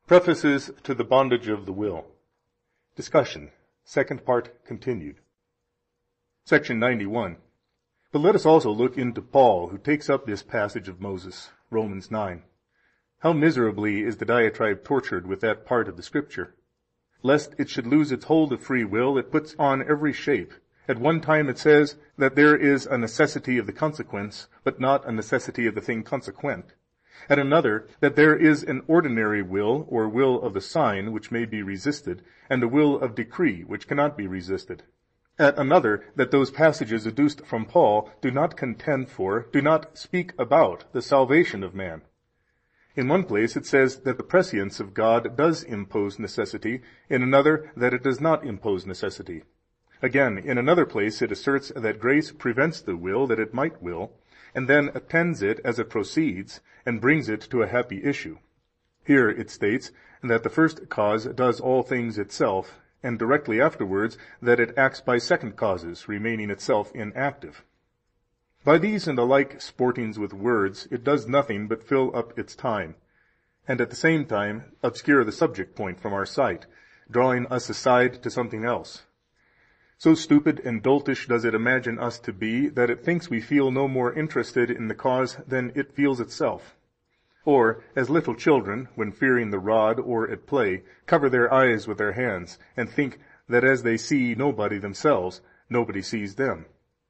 Prefaces to the Bondage of the Will. Discussion. Second part continued. Section 91. But let us also look into Paul, who takes up this passage of Moses, Romans 9. How miserably is the diatribe tortured with that part of the Scripture! Lest it should lose its hold of free will, it puts on every shape. At one time it says that there is a necessity of the consequence, but not a necessity of the thing consequent. At another, that there is an ordinary will, or will of the sign, which may be resisted, and a will of decree, which cannot be resisted. At another, that those passages adduced from Paul do not contend for, do not speak about the salvation of man. In one place it says that the prescience of God does impose necessity, in another that it does not impose necessity. Again, in another place it asserts that grace prevents the will that it might will, and then attends it as it proceeds, and brings it to a happy issue. Here it states that the first cause does all things itself, and directly afterwards that it acts by second causes, remaining itself inactive. By these and the like sportings with words, it does nothing but fill up its time, and at the same time obscure the subject point from our sight, drawing us aside to something else. So stupid and doltish does it imagine us to be, that it thinks we feel no more interested in the cause than it feels itself. Or, as little children, when fearing the rod or at play, cover their eyes with their hands, and think that as they see nobody themselves, nobody sees them.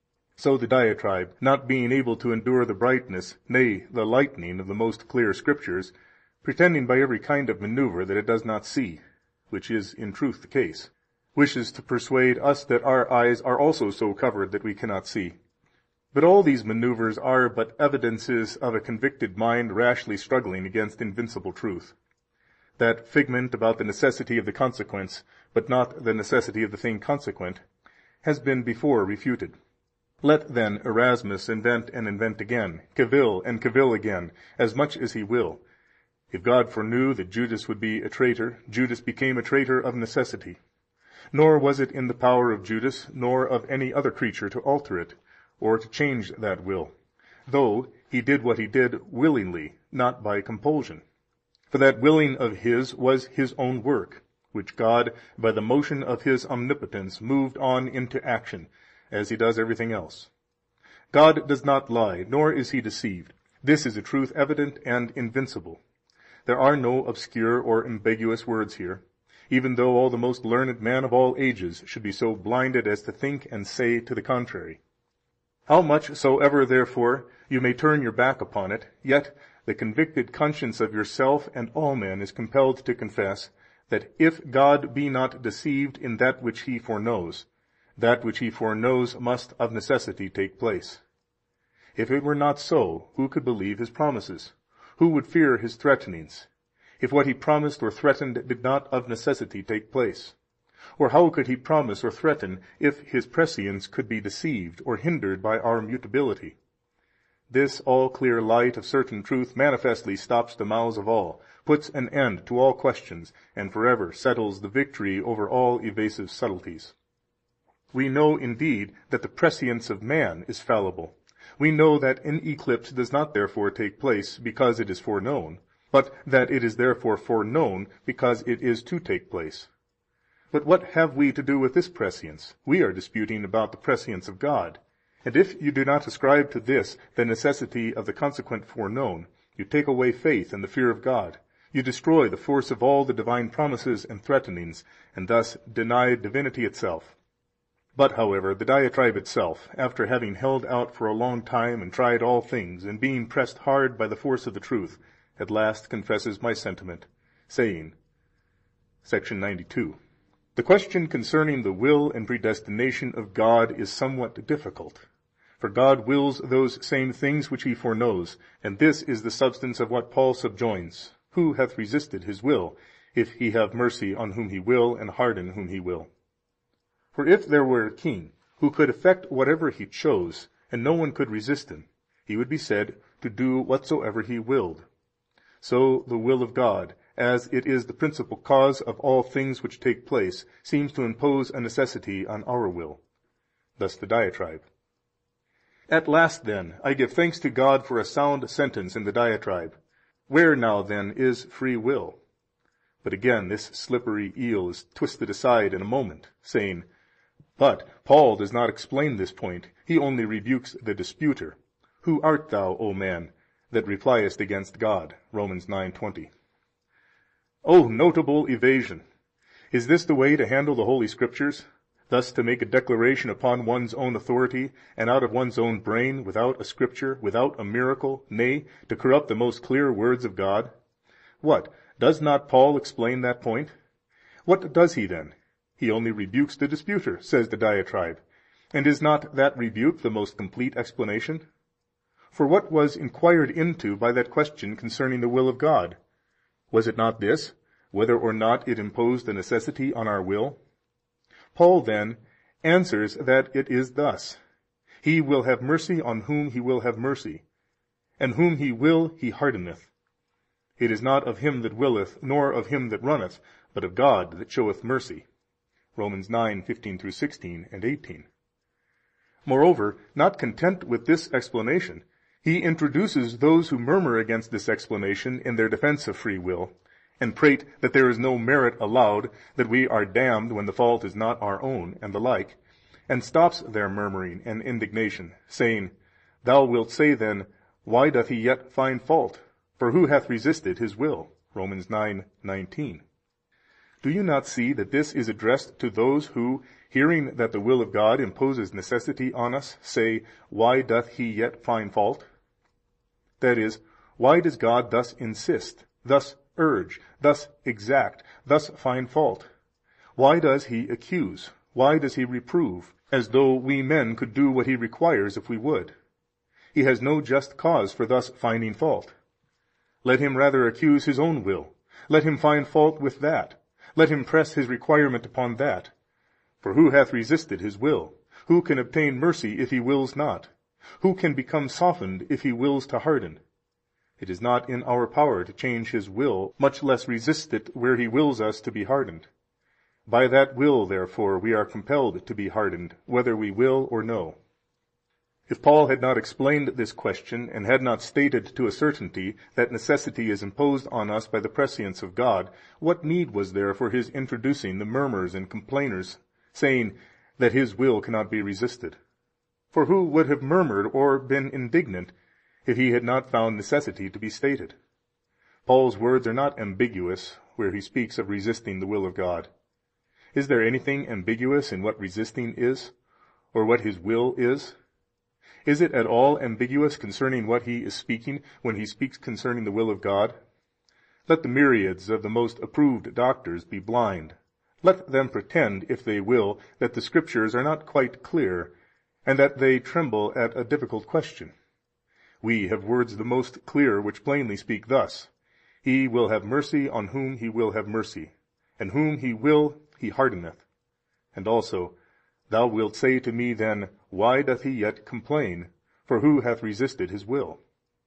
So the diatribe, not being able to endure the brightness, nay, the lightning of the most clear Scriptures, pretending by every kind of maneuver that it does not see, which is in truth the case, wishes to persuade us that our eyes are also so covered that we cannot see. But all these maneuvers are but evidences of a convicted mind rashly struggling against invincible truth. That figment about the necessity of the consequence, but not the necessity of the thing consequent, has been before refuted. Let then Erasmus invent and invent again, cavil and cavil again, as much as he will. If God foreknew that Judas would be a traitor, Judas became a traitor of necessity. Nor was it in the power of Judas, nor of any other creature, to alter it, or to change that will, though he did what he did willingly, not by compulsion. For that willing of his was his own work, which God, by the motion of his omnipotence, moved on into action, as he does everything else. God does not lie, nor is he deceived. This is a truth evident and invincible. There are no obscure or ambiguous words here, even though all the most learned men of all ages should be so blinded as to think and say to the contrary. How much soever, therefore, you may turn your back upon it, yet the convicted conscience of yourself and all men is compelled to confess that if God be not deceived in that which he foreknows, that which he foreknows must of necessity take place. If it were not so, who could believe his promises? Who would fear his threatenings, if what he promised or threatened did not of necessity take place? Or how could he promise or threaten if his prescience could be deceived or hindered by our mutability? This all-clear light of certain truth manifestly stops the mouths of all, puts an end to all questions, and forever settles the victory over all evasive subtleties. We know indeed that the prescience of man is fallible. We know that an eclipse does not therefore take place because it is foreknown, but that it is therefore foreknown because it is to take place. But what have we to do with this prescience? We are disputing about the prescience of God. And if you do not ascribe to this the necessity of the consequent foreknown, you take away faith and the fear of God. You destroy the force of all the divine promises and threatenings, and thus deny divinity itself. But, however, the diatribe itself, after having held out for a long time and tried all things, and being pressed hard by the force of the truth, at last confesses my sentiment, saying, Section 92. The question concerning the will and predestination of God is somewhat difficult. For God wills those same things which he foreknows, and this is the substance of what Paul subjoins. Who hath resisted his will, if he have mercy on whom he will, and harden whom he will? For if there were a king who could effect whatever he chose, and no one could resist him, he would be said to do whatsoever he willed. So the will of God, as it is the principal cause of all things which take place, seems to impose a necessity on our will. Thus the diatribe. At last, then, I give thanks to God for a sound sentence in the diatribe. Where now, then, is free will? But again this slippery eel is twisted aside in a moment, saying, "But Paul does not explain this point, he only rebukes the disputer. Who art thou, O man, that repliest against God?" Romans 9:20. Oh, notable evasion! Is this the way to handle the Holy Scriptures, thus to make a declaration upon one's own authority and out of one's own brain, without a Scripture, without a miracle, nay, to corrupt the most clear words of God? What, does not Paul explain that point? What does he then? He only rebukes the disputer, says the diatribe. And is not that rebuke the most complete explanation? For what was inquired into by that question concerning the will of God? Was it not this, whether or not it imposed a necessity on our will? Paul then answers that it is thus. He will have mercy on whom he will have mercy, and whom he will he hardeneth. It is not of him that willeth, nor of him that runneth, but of God that showeth mercy. Romans 9:15-16 and 18. Moreover, not content with this explanation, he introduces those who murmur against this explanation in their defense of free will, and prate that there is no merit allowed, that we are damned when the fault is not our own, and the like, and stops their murmuring and indignation, saying, "Thou wilt say then, Why doth he yet find fault? For who hath resisted his will?" Romans 9:19. Do you not see that this is addressed to those who, hearing that the will of God imposes necessity on us, say, "Why doth he yet find fault?" That is, why does God thus insist, thus urge, thus exact, thus find fault? Why does he accuse? Why does he reprove, as though we men could do what he requires if we would? He has no just cause for thus finding fault. Let him rather accuse his own will. Let him find fault with that. Let him press his requirement upon that. For who hath resisted his will? Who can obtain mercy if he wills not? Who can become softened if he wills to harden? It is not in our power to change his will, much less resist it where he wills us to be hardened. By that will, therefore, we are compelled to be hardened, whether we will or no. If Paul had not explained this question, and had not stated to a certainty that necessity is imposed on us by the prescience of God, what need was there for his introducing the murmurers and complainers, saying that his will cannot be resisted? For who would have murmured or been indignant if he had not found necessity to be stated? Paul's words are not ambiguous where he speaks of resisting the will of God. Is there anything ambiguous in what resisting is, or what his will is? Is it at all ambiguous concerning what he is speaking when he speaks concerning the will of God? Let the myriads of the most approved doctors be blind. Let them pretend, if they will, that the Scriptures are not quite clear, and that they tremble at a difficult question. We have words the most clear which plainly speak thus: He will have mercy on whom he will have mercy, and whom he will he hardeneth. And also, Thou wilt say to me then, Why doth he yet complain? For who hath resisted his will?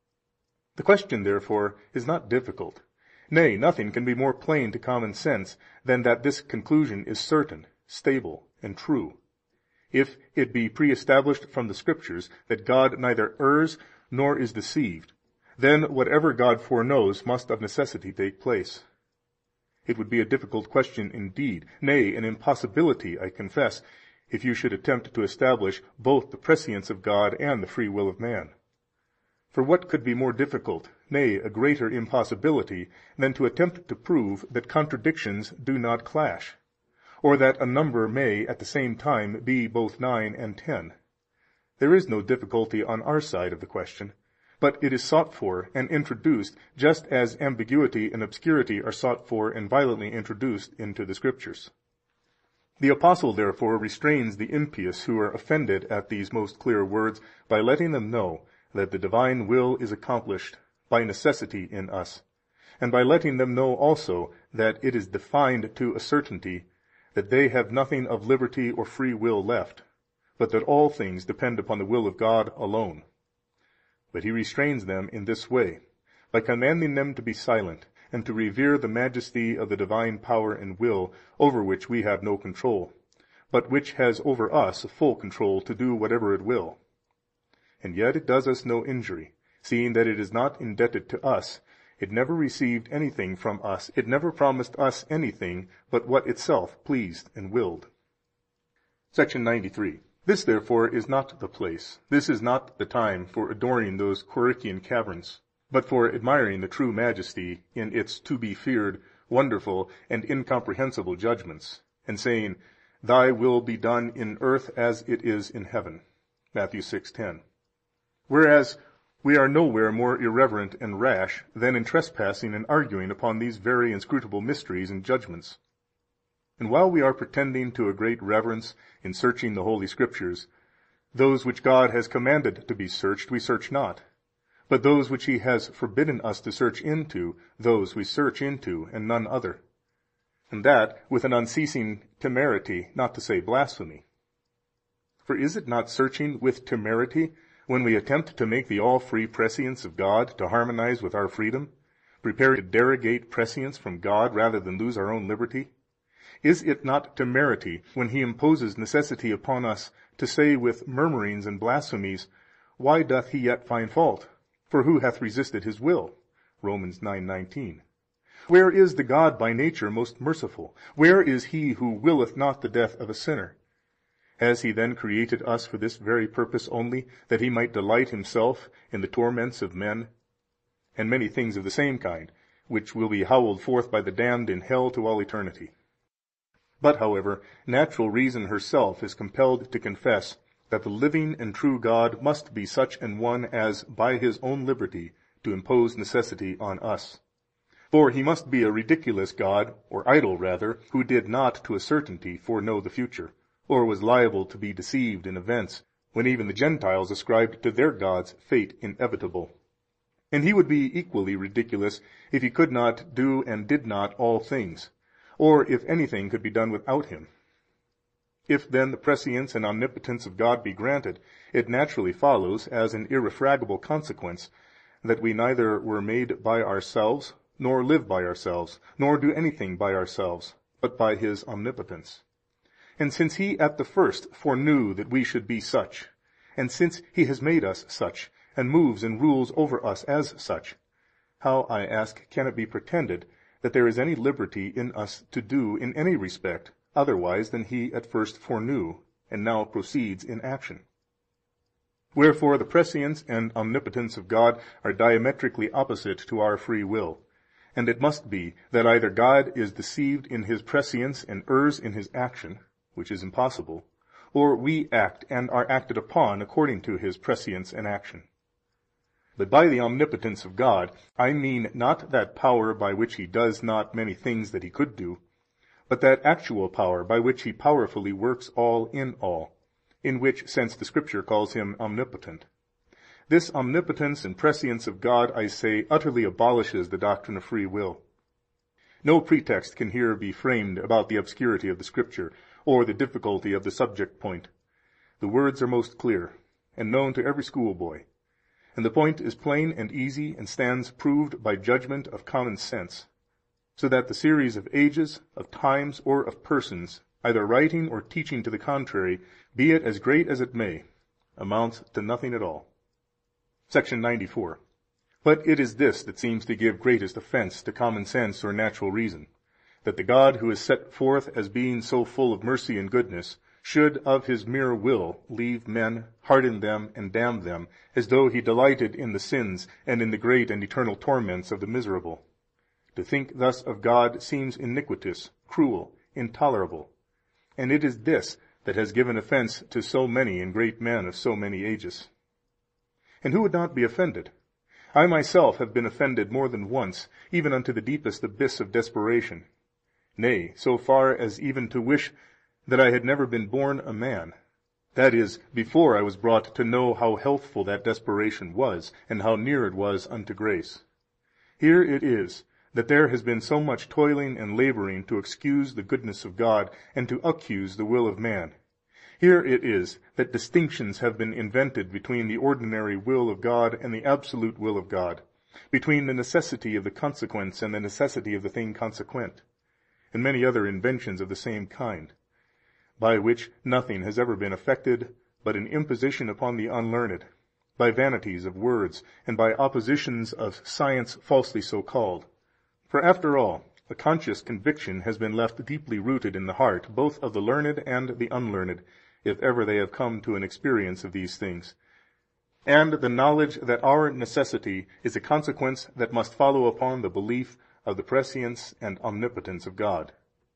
The question, therefore, is not difficult. Nay, nothing can be more plain to common sense than that this conclusion is certain, stable, and true. If it be pre-established from the Scriptures that God neither errs nor is deceived, then whatever God foreknows must of necessity take place. It would be a difficult question indeed, nay, an impossibility, I confess, if you should attempt to establish both the prescience of God and the free will of man. For what could be more difficult, nay, a greater impossibility, than to attempt to prove that contradictions do not clash, or that a number may at the same time be both 9 and 10? There is no difficulty on our side of the question, but it is sought for and introduced just as ambiguity and obscurity are sought for and violently introduced into the Scriptures. The Apostle, therefore, restrains the impious who are offended at these most clear words by letting them know that the divine will is accomplished by necessity in us, and by letting them know also that it is defined to a certainty that they have nothing of liberty or free will left, but that all things depend upon the will of God alone. But he restrains them in this way, by commanding them to be silent, and to revere the majesty of the divine power and will, over which we have no control, but which has over us full control to do whatever it will. And yet it does us no injury, seeing that it is not indebted to us, It never received anything from us. It never promised us anything but what itself pleased and willed. Section 93. This, therefore, is not the place, this is not the time for adoring those Korachian caverns, but for admiring the true majesty in its to be feared, wonderful, and incomprehensible judgments, and saying, Thy will be done in earth as it is in heaven. Matthew 6:10. Whereas we are nowhere more irreverent and rash than in trespassing and arguing upon these very inscrutable mysteries and judgments. And while we are pretending to a great reverence in searching the Holy Scriptures, those which God has commanded to be searched we search not, but those which He has forbidden us to search into, those we search into, and none other, and that with an unceasing temerity, not to say blasphemy. For is it not searching with temerity when we attempt to make the all-free prescience of God to harmonize with our freedom, prepare to derogate prescience from God rather than lose our own liberty? Is it not temerity when He imposes necessity upon us to say with murmurings and blasphemies, Why doth he yet find fault? For who hath resisted His will? Romans 9:19. Where is the God by nature most merciful? Where is He who willeth not the death of a sinner? Has He then created us for this very purpose only, that He might delight Himself in the torments of men? And many things of the same kind, which will be howled forth by the damned in hell to all eternity. But, however, natural reason herself is compelled to confess that the living and true God must be such an one as, by His own liberty, to impose necessity on us. For He must be a ridiculous God, or idol rather, who did not to a certainty foreknow the future, or was liable to be deceived in events, when even the Gentiles ascribed to their gods fate inevitable. And He would be equally ridiculous if He could not do and did not all things, or if anything could be done without Him. If then the prescience and omnipotence of God be granted, it naturally follows, as an irrefragable consequence, that we neither were made by ourselves, nor live by ourselves, nor do anything by ourselves, but by His omnipotence. And since He at the first foreknew that we should be such, and since He has made us such, and moves and rules over us as such, how, I ask, can it be pretended that there is any liberty in us to do in any respect otherwise than He at first foreknew, and now proceeds in action? Wherefore the prescience and omnipotence of God are diametrically opposite to our free will, and it must be that either God is deceived in His prescience and errs in His action, which is impossible, or we act and are acted upon according to His prescience and action. But by the omnipotence of God I mean not that power by which He does not many things that He could do, but that actual power by which He powerfully works all, in which sense the Scripture calls Him omnipotent. This omnipotence and prescience of God, I say, utterly abolishes the doctrine of free will. No pretext can here be framed about the obscurity of the Scripture, or the difficulty of the subject point. The words are most clear, and known to every schoolboy. And the point is plain and easy, and stands proved by judgment of common sense, so that the series of ages, of times, or of persons, either writing or teaching to the contrary, be it as great as it may, amounts to nothing at all. Section 94. But it is this that seems to give greatest offense to common sense or natural reason, that the God who is set forth as being so full of mercy and goodness should of His mere will leave men, harden them, and damn them, as though He delighted in the sins and in the great and eternal torments of the miserable. To think thus of God seems iniquitous, cruel, intolerable, and it is this that has given offense to so many and great men of so many ages. And who would not be offended? I myself have been offended more than once, even unto the deepest abyss of desperation, nay, so far as even to wish that I had never been born a man, that is, before I was brought to know how healthful that desperation was, and how near it was unto grace. Here it is that there has been so much toiling and laboring to excuse the goodness of God and to accuse the will of man. Here it is that distinctions have been invented between the ordinary will of God and the absolute will of God, between the necessity of the consequence and the necessity of the thing consequent, and many other inventions of the same kind, by which nothing has ever been effected but an imposition upon the unlearned, by vanities of words, and by oppositions of science falsely so called. For after all, a conscious conviction has been left deeply rooted in the heart, both of the learned and the unlearned, if ever they have come to an experience of these things, and the knowledge that our necessity is a consequence that must follow upon the belief of the prescience and omnipotence of God.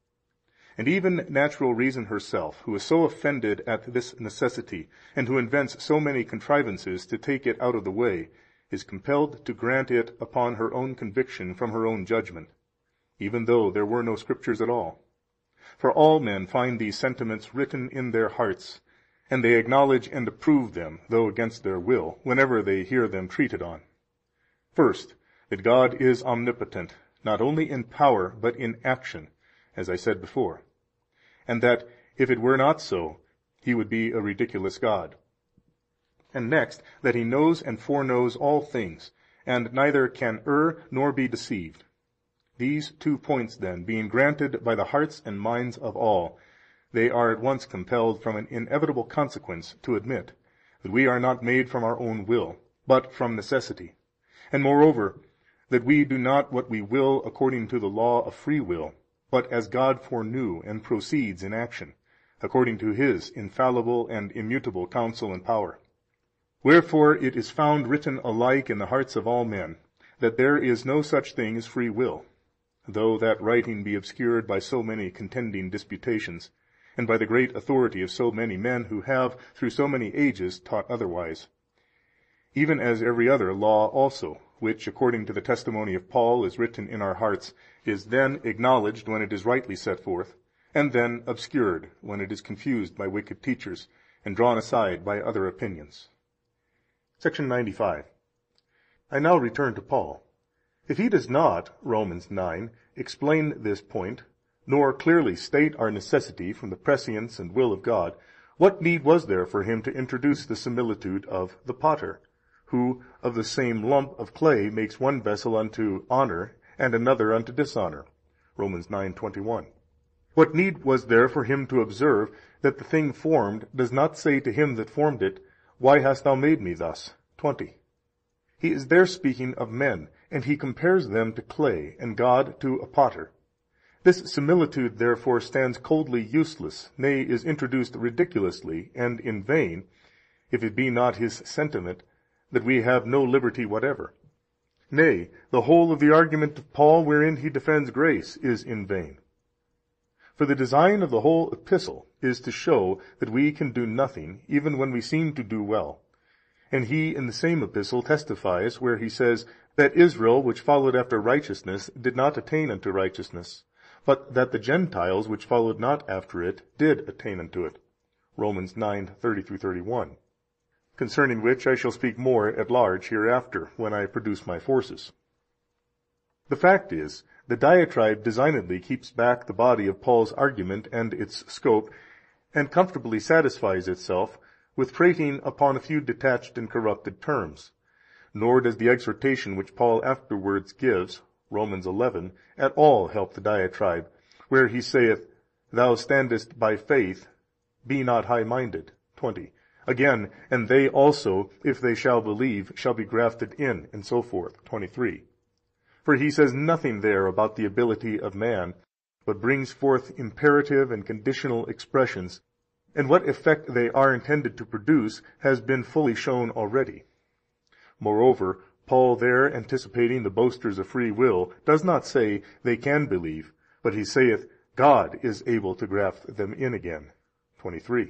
And even natural reason herself, who is so offended at this necessity, and who invents so many contrivances to take it out of the way, is compelled to grant it upon her own conviction from her own judgment, even though there were no Scriptures at all. For all men find these sentiments written in their hearts, and they acknowledge and approve them, though against their will, whenever they hear them treated on. First, that God is omnipotent, not only in power, but in action, as I said before, and that if it were not so, He would be a ridiculous God. And next, that He knows and foreknows all things, and neither can err nor be deceived. These 2 points, then, being granted by the hearts and minds of all, they are at once compelled from an inevitable consequence to admit that we are not made from our own will, but from necessity, and moreover, that we do not what we will according to the law of free will, but as God foreknew and proceeds in action, according to His infallible and immutable counsel and power. Wherefore it is found written alike in the hearts of all men, that there is no such thing as free will, though that writing be obscured by so many contending disputations, and by the great authority of so many men who have through so many ages taught otherwise. Even as every other law also, which according to the testimony of Paul is written in our hearts, is then acknowledged when it is rightly set forth, and then obscured when it is confused by wicked teachers, and drawn aside by other opinions. Section 95. I now return to Paul. If he does not, Romans 9, explain this point, nor clearly state our necessity from the prescience and will of God, what need was there for him to introduce the similitude of the potter, who of the same lump of clay makes one vessel unto honor and another unto dishonor? Romans 9:21. What need was there for him to observe that the thing formed does not say to him that formed it, Why hast thou made me thus? 20. He is there speaking of men, and he compares them to clay, and God to a potter. This similitude therefore stands coldly useless, nay, is introduced ridiculously and in vain, if it be not his sentiment that we have no liberty whatever. Nay, the whole of the argument of Paul wherein he defends grace is in vain. For the design of the whole epistle is to show that we can do nothing, even when we seem to do well. And he in the same epistle testifies, where he says, that Israel, which followed after righteousness, did not attain unto righteousness, but that the Gentiles, which followed not after it, did attain unto it. Romans 9:30-31. Concerning which I shall speak more at large hereafter, when I produce my forces. The fact is, the diatribe designedly keeps back the body of Paul's argument and its scope, and comfortably satisfies itself with prating upon a few detached and corrupted terms. Nor does the exhortation which Paul afterwards gives, Romans 11, at all help the diatribe, where he saith, Thou standest by faith, be not high-minded. 20. Again, and they also, if they shall believe, shall be grafted in, and so forth. 23. For he says nothing there about the ability of man, but brings forth imperative and conditional expressions, and what effect they are intended to produce has been fully shown already. Moreover, Paul there, anticipating the boasters of free will, does not say they can believe, but he saith, God is able to graft them in again. 23.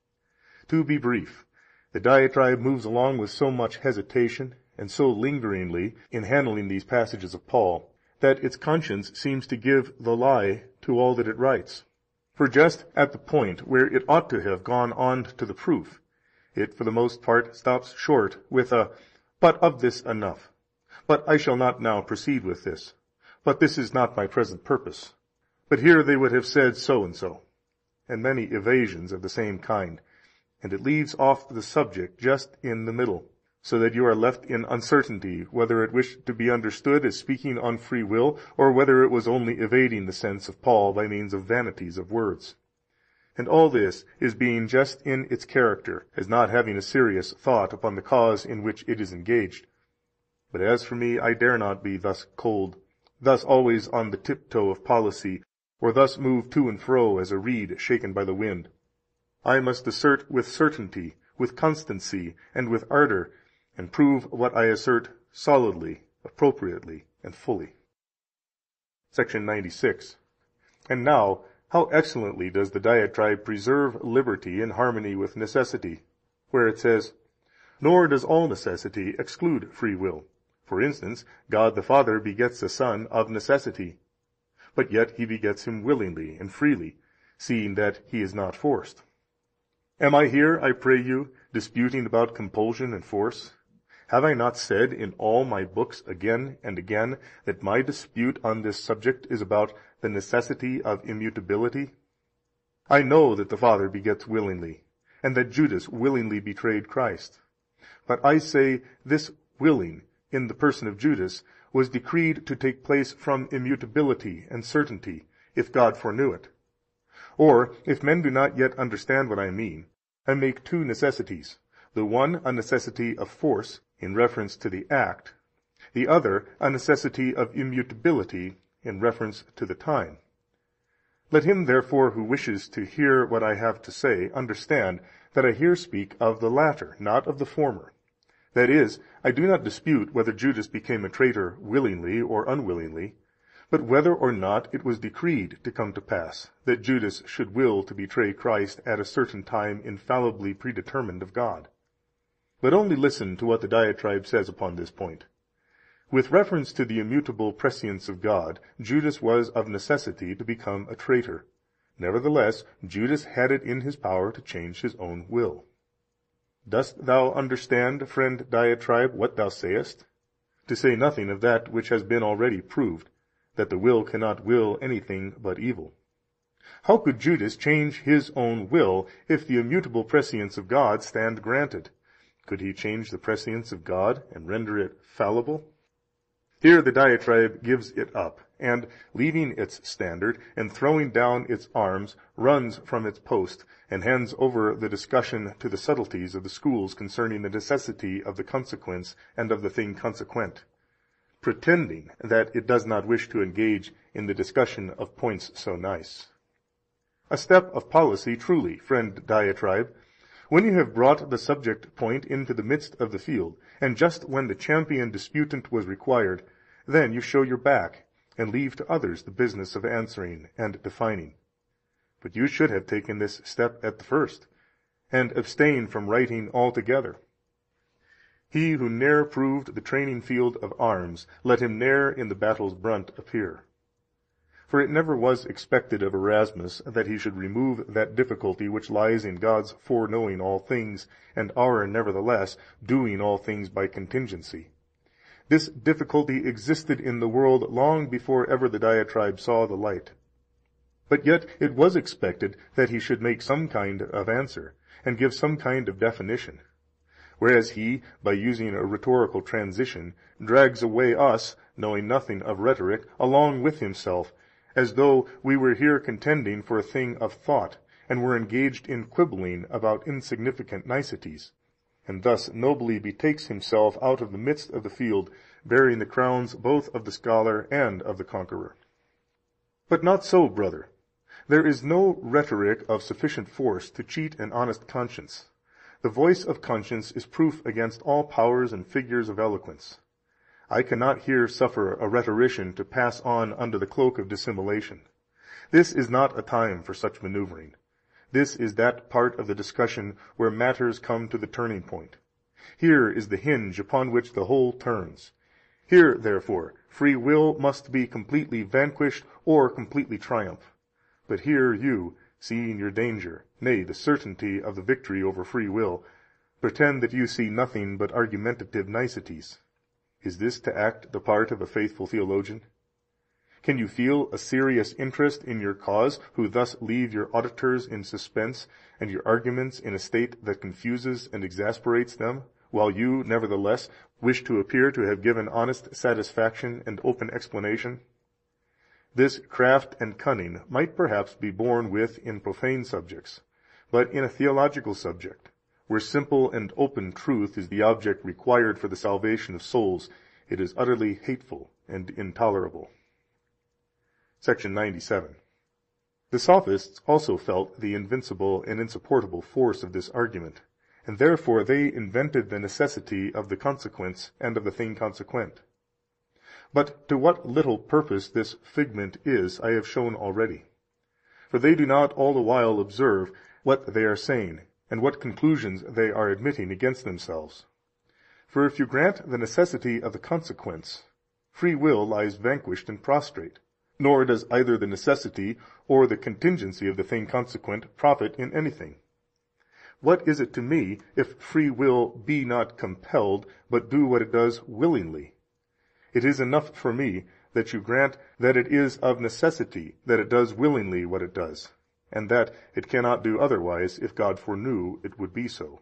To be brief, the diatribe moves along with so much hesitation and so lingeringly in handling these passages of Paul, that its conscience seems to give the lie to all that it writes. For just at the point where it ought to have gone on to the proof, it for the most part stops short with a, But of this enough. But I shall not now proceed with this. But this is not my present purpose. But here they would have said so and so, and many evasions of the same kind, and it leaves off the subject just in the middle, so that you are left in uncertainty whether it wished to be understood as speaking on free will, or whether it was only evading the sense of Paul by means of vanities of words. And all this is being just in its character, as not having a serious thought upon the cause in which it is engaged. But as for me, I dare not be thus cold, thus always on the tiptoe of policy, or thus move to and fro as a reed shaken by the wind. I must assert with certainty, with constancy, and with ardor, and prove what I assert solidly, appropriately, and fully. Section 96. And now, how excellently does the diatribe preserve liberty in harmony with necessity, where it says, "Nor does all necessity exclude free will. For instance, God the Father begets a Son of necessity, but yet He begets him willingly and freely, seeing that He is not forced." Am I here, I pray you, disputing about compulsion and force? Have I not said in all my books again and again that my dispute on this subject is about the necessity of immutability? I know that the Father begets willingly, and that Judas willingly betrayed Christ. But I say this willing, in the person of Judas, was decreed to take place from immutability and certainty, if God foreknew it. Or, if men do not yet understand what I mean, I make two necessities, the one a necessity of force, in reference to the act, the other a necessity of immutability, in reference to the time. Let him therefore who wishes to hear what I have to say understand that I here speak of the latter, not of the former. That is, I do not dispute whether Judas became a traitor willingly or unwillingly, but whether or not it was decreed to come to pass that Judas should will to betray Christ at a certain time infallibly predetermined of God. But only listen to what the diatribe says upon this point. With reference to the immutable prescience of God, Judas was of necessity to become a traitor. Nevertheless, Judas had it in his power to change his own will. Dost thou understand, friend diatribe, what thou sayest? To say nothing of that which has been already proved, that the will cannot will anything but evil. How could Judas change his own will if the immutable prescience of God stand granted? Could he change the prescience of God and render it fallible? Here the diatribe gives it up, and, leaving its standard and throwing down its arms, runs from its post, and hands over the discussion to the subtleties of the schools concerning the necessity of the consequence and of the thing consequent, pretending that it does not wish to engage in the discussion of points so nice. A step of policy truly, friend diatribe, when you have brought the subject point into the midst of the field, and just when the champion disputant was required, then you show your back, and leave to others the business of answering and defining. But you should have taken this step at the first, and abstained from writing altogether. He who ne'er proved the training field of arms, let him ne'er in the battle's brunt appear. For it never was expected of Erasmus that he should remove that difficulty which lies in God's foreknowing all things, and our nevertheless doing all things by contingency. This difficulty existed in the world long before ever the diatribe saw the light. But yet it was expected that he should make some kind of answer, and give some kind of definition. Whereas he, by using a rhetorical transition, drags away us, knowing nothing of rhetoric, along with himself, as though we were here contending for a thing of thought, and were engaged in quibbling about insignificant niceties, and thus nobly betakes himself out of the midst of the field, bearing the crowns both of the scholar and of the conqueror. But not so, brother. There is no rhetoric of sufficient force to cheat an honest conscience. The voice of conscience is proof against all powers and figures of eloquence. I cannot here suffer a rhetorician to pass on under the cloak of dissimulation. This is not a time for such maneuvering. This is that part of the discussion where matters come to the turning point. Here is the hinge upon which the whole turns. Here, therefore, free will must be completely vanquished or completely triumph. But here you, seeing your danger, nay, the certainty of the victory over free will, pretend that you see nothing but argumentative niceties. Is this to act the part of a faithful theologian? Can you feel a serious interest in your cause, who thus leave your auditors in suspense, and your arguments in a state that confuses and exasperates them, while you, nevertheless, wish to appear to have given honest satisfaction and open explanation? This craft and cunning might perhaps be borne with in profane subjects, but in a theological subject, where simple and open truth is the object required for the salvation of souls, it is utterly hateful and intolerable. Section 97. The Sophists also felt the invincible and insupportable force of this argument, and therefore they invented the necessity of the consequence and of the thing consequent. But to what little purpose this figment is, I have shown already. For they do not all the while observe what they are saying, and what conclusions they are admitting against themselves. For if you grant the necessity of the consequence, free will lies vanquished and prostrate, nor does either the necessity or the contingency of the thing consequent profit in anything. What is it to me if free will be not compelled, but do what it does willingly? It is enough for me that you grant that it is of necessity that it does willingly what it does, and that it cannot do otherwise if God foreknew it would be so.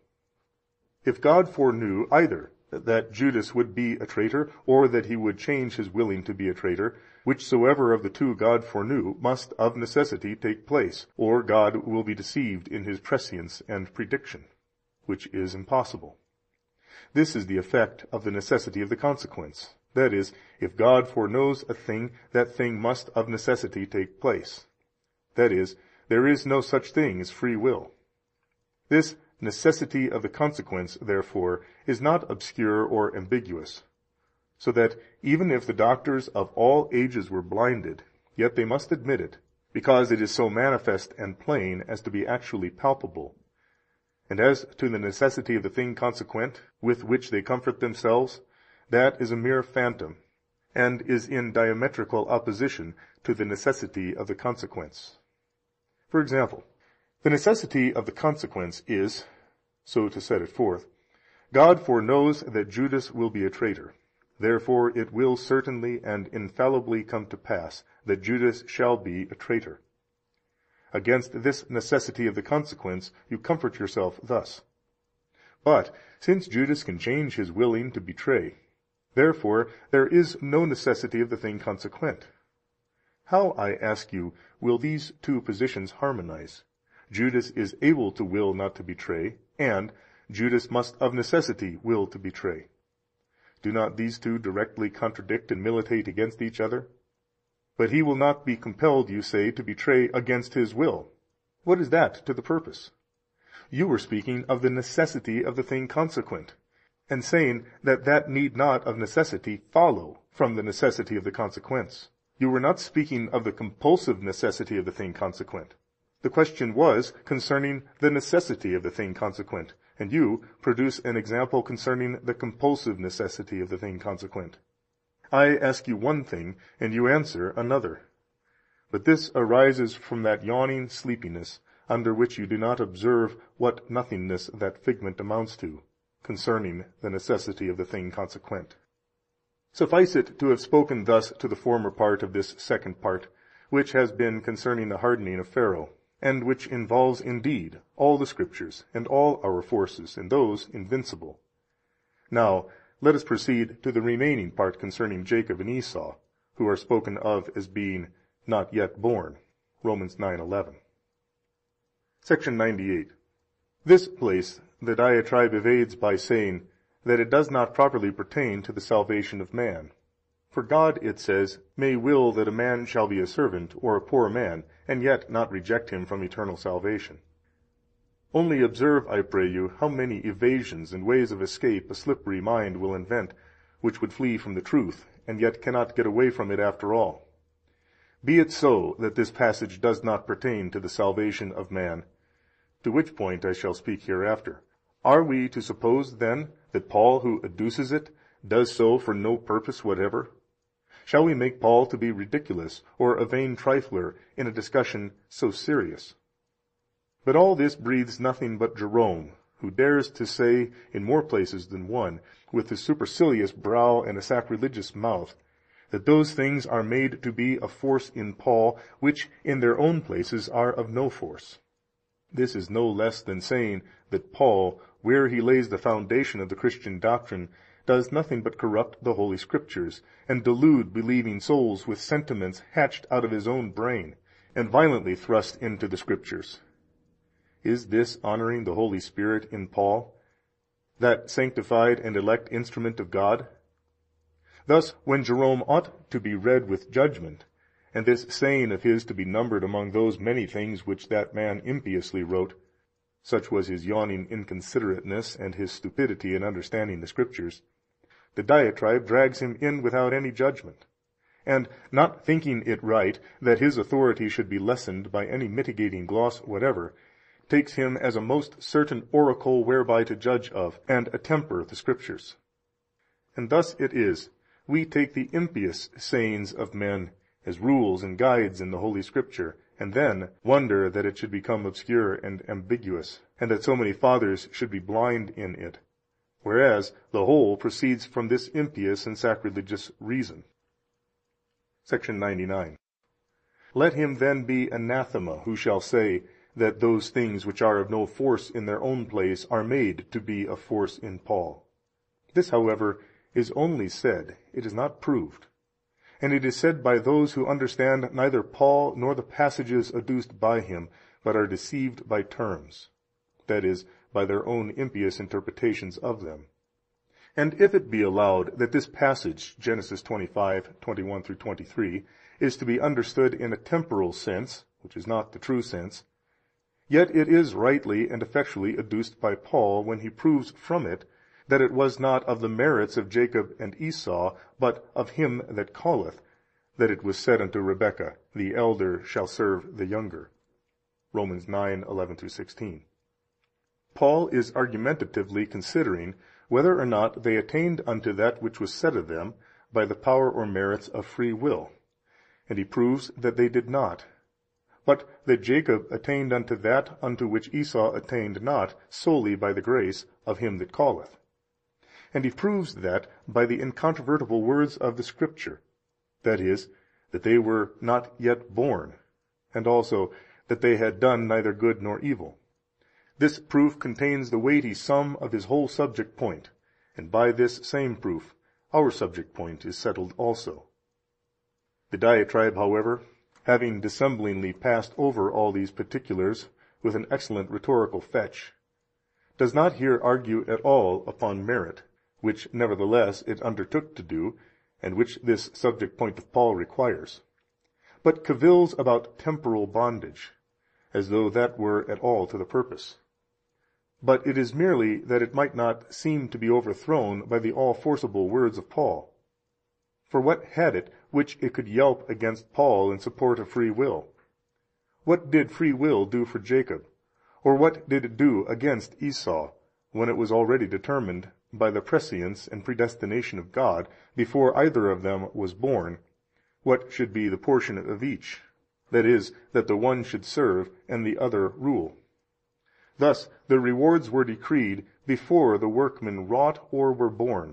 If God foreknew either that Judas would be a traitor, or that he would change his willing to be a traitor, whichsoever of the two God foreknew must of necessity take place, or God will be deceived in his prescience and prediction, which is impossible. This is the effect of the necessity of the consequence. That is, if God foreknows a thing, that thing must of necessity take place. That is, there is no such thing as free will. This necessity of the consequence, therefore, is not obscure or ambiguous, so that even if the doctors of all ages were blinded, yet they must admit it, because it is so manifest and plain as to be actually palpable. And as to the necessity of the thing consequent, with which they comfort themselves, that is a mere phantom, and is in diametrical opposition to the necessity of the consequence. For example, the necessity of the consequence is, so to set it forth, God foreknows that Judas will be a traitor. Therefore it will certainly and infallibly come to pass that Judas shall be a traitor. Against this necessity of the consequence you comfort yourself thus. But since Judas can change his willing to betray, therefore there is no necessity of the thing consequent. How, I ask you, will these two positions harmonize? Judas is able to will not to betray, and Judas must of necessity will to betray. Do not these two directly contradict and militate against each other? But he will not be compelled, you say, to betray against his will. What is that to the purpose? You were speaking of the necessity of the thing consequent, and saying that that need not of necessity follow from the necessity of the consequence. You were not speaking of the compulsive necessity of the thing consequent. The question was concerning the necessity of the thing consequent, and you produce an example concerning the compulsive necessity of the thing consequent. I ask you one thing, and you answer another. But this arises from that yawning sleepiness, under which you do not observe what nothingness that figment amounts to, concerning the necessity of the thing consequent. Suffice it to have spoken thus to the former part of this second part, which has been concerning the hardening of Pharaoh, and which involves indeed all the Scriptures and all our forces, and those invincible. Now let us proceed to the remaining part concerning Jacob and Esau, who are spoken of as being not yet born. Romans 9:11. Section 98. This place the diatribe evades by saying that it does not properly pertain to the salvation of man. For God, it says, may will that a man shall be a servant or a poor man, and yet not reject him from eternal salvation. Only observe, I pray you, how many evasions and ways of escape a slippery mind will invent, which would flee from the truth, and yet cannot get away from it after all. Be it so that this passage does not pertain to the salvation of man, to which point I shall speak hereafter. Are we to suppose, then, that Paul, who adduces it, does so for no purpose whatever? Shall we make Paul to be ridiculous or a vain trifler in a discussion so serious? But all this breathes nothing but Jerome, who dares to say in more places than one, with a supercilious brow and a sacrilegious mouth, that those things are made to be of force in Paul, which in their own places are of no force. This is no less than saying that Paul, where he lays the foundation of the Christian doctrine, does nothing but corrupt the Holy Scriptures, and delude believing souls with sentiments hatched out of his own brain, and violently thrust into the Scriptures. Is this honoring the Holy Spirit in Paul, that sanctified and elect instrument of God? Thus, when Jerome ought to be read with judgment, and this saying of his to be numbered among those many things which that man impiously wrote, such was his yawning inconsiderateness and his stupidity in understanding the Scriptures, the diatribe drags him in without any judgment, and, not thinking it right that his authority should be lessened by any mitigating gloss whatever, takes him as a most certain oracle whereby to judge of and attemper the Scriptures. And thus it is, we take the impious sayings of men as rules and guides in the Holy Scripture, and then wonder that it should become obscure and ambiguous, and that so many fathers should be blind in it, whereas the whole proceeds from this impious and sacrilegious reason. Section 99. Let him then be anathema who shall say that those things which are of no force in their own place are made to be of force in Paul. This, however, is only said, it is not proved. And it is said by those who understand neither Paul nor the passages adduced by him, but are deceived by terms, that is, by their own impious interpretations of them. And if it be allowed that this passage, Genesis 25:21 through 23, is to be understood in a temporal sense, which is not the true sense, yet it is rightly and effectually adduced by Paul when he proves from it that it was not of the merits of Jacob and Esau, but of him that calleth, that it was said unto Rebekah, the elder shall serve the younger. Romans 9:11 through 16. Paul is argumentatively considering whether or not they attained unto that which was said of them by the power or merits of free will, and he proves that they did not, but that Jacob attained unto that unto which Esau attained not, solely by the grace of him that calleth. And he proves that by the incontrovertible words of the Scripture, that is, that they were not yet born, and also that they had done neither good nor evil. This proof contains the weighty sum of his whole subject point, and by this same proof our subject point is settled also. The diatribe, however, having dissemblingly passed over all these particulars with an excellent rhetorical fetch, does not here argue at all upon merit, which nevertheless it undertook to do, and which this subject point of Paul requires, but cavils about temporal bondage, as though that were at all to the purpose. But it is merely that it might not seem to be overthrown by the all-forcible words of Paul. For what had it which it could yelp against Paul in support of free will? What did free will do for Jacob? Or what did it do against Esau, when it was already determined by the prescience and predestination of God, before either of them was born, what should be the portion of each, that is, that the one should serve and the other rule? Thus the rewards were decreed before the workmen wrought or were born.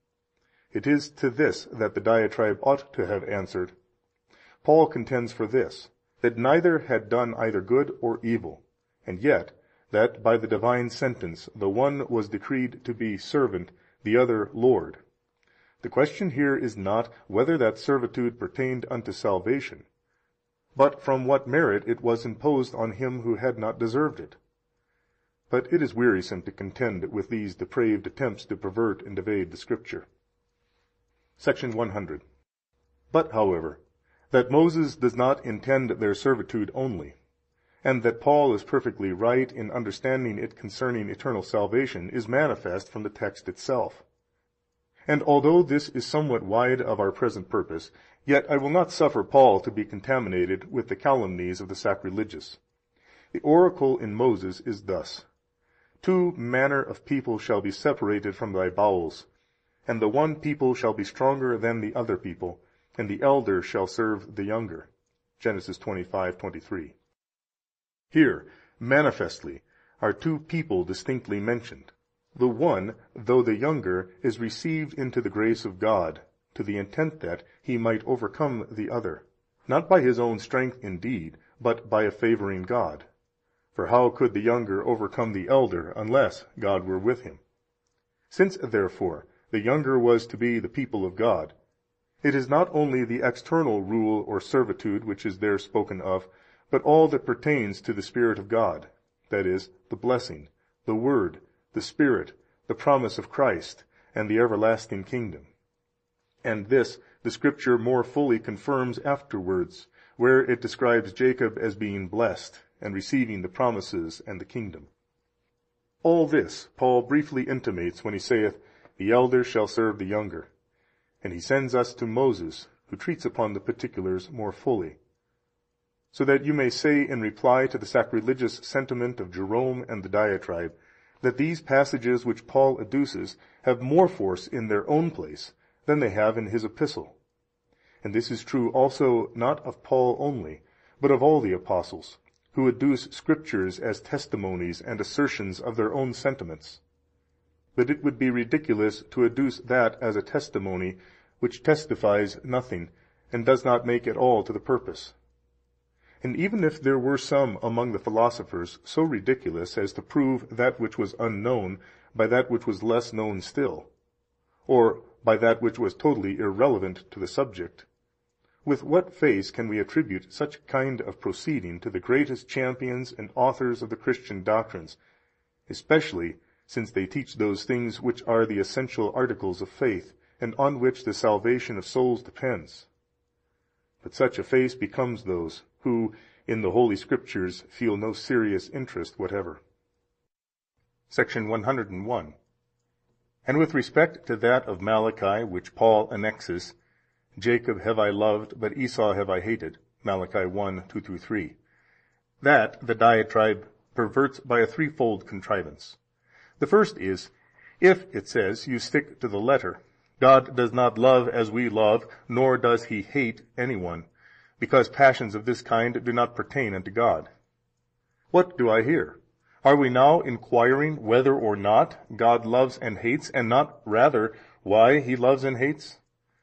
It is to this that the diatribe ought to have answered. Paul contends for this, that neither had done either good or evil, and yet that by the divine sentence the one was decreed to be servant, the other Lord. The question here is not whether that servitude pertained unto salvation, but from what merit it was imposed on him who had not deserved it. But it is wearisome to contend with these depraved attempts to pervert and evade the Scripture. Section 100. But, however, that Moses does not intend their servitude only, and that Paul is perfectly right in understanding it concerning eternal salvation, is manifest from the text itself. And although this is somewhat wide of our present purpose, yet I will not suffer Paul to be contaminated with the calumnies of the sacrilegious. The oracle in Moses is thus: 2 manner of people shall be separated from thy bowels, and the one people shall be stronger than the other people, and the elder shall serve the younger. Genesis 25:23. Here, manifestly, are 2 people distinctly mentioned. The one, though the younger, is received into the grace of God, to the intent that he might overcome the other, not by his own strength indeed, but by a favoring God. For how could the younger overcome the elder, unless God were with him? Since, therefore, the younger was to be the people of God, it is not only the external rule or servitude which is there spoken of, but all that pertains to the Spirit of God, that is, the blessing, the Word, the Spirit, the promise of Christ, and the everlasting kingdom. And this the Scripture more fully confirms afterwards, where it describes Jacob as being blessed and receiving the promises and the kingdom. All this Paul briefly intimates when he saith, "The elder shall serve the younger," and he sends us to Moses, who treats upon the particulars more fully. So that you may say in reply to the sacrilegious sentiment of Jerome and the diatribe, that these passages which Paul adduces have more force in their own place than they have in his epistle. And this is true also not of Paul only, but of all the apostles, who adduce Scriptures as testimonies and assertions of their own sentiments. But it would be ridiculous to adduce that as a testimony which testifies nothing, and does not make at all to the purpose. And even if there were some among the philosophers so ridiculous as to prove that which was unknown by that which was less known still, or by that which was totally irrelevant to the subject, with what face can we attribute such kind of proceeding to the greatest champions and authors of the Christian doctrines, especially since they teach those things which are the essential articles of faith, and on which the salvation of souls depends? But such a face becomes those who in the Holy Scriptures feel no serious interest whatever. Section 101. And with respect to that of Malachi, which Paul annexes, Jacob have I loved, but Esau have I hated, Malachi 1:2-3, that the diatribe perverts by a threefold contrivance. The first is, if, it says, you stick to the letter, God does not love as we love, nor does he hate anyone, because passions of this kind do not pertain unto God. What do I hear? Are we now inquiring whether or not God loves and hates, and not rather why he loves and hates?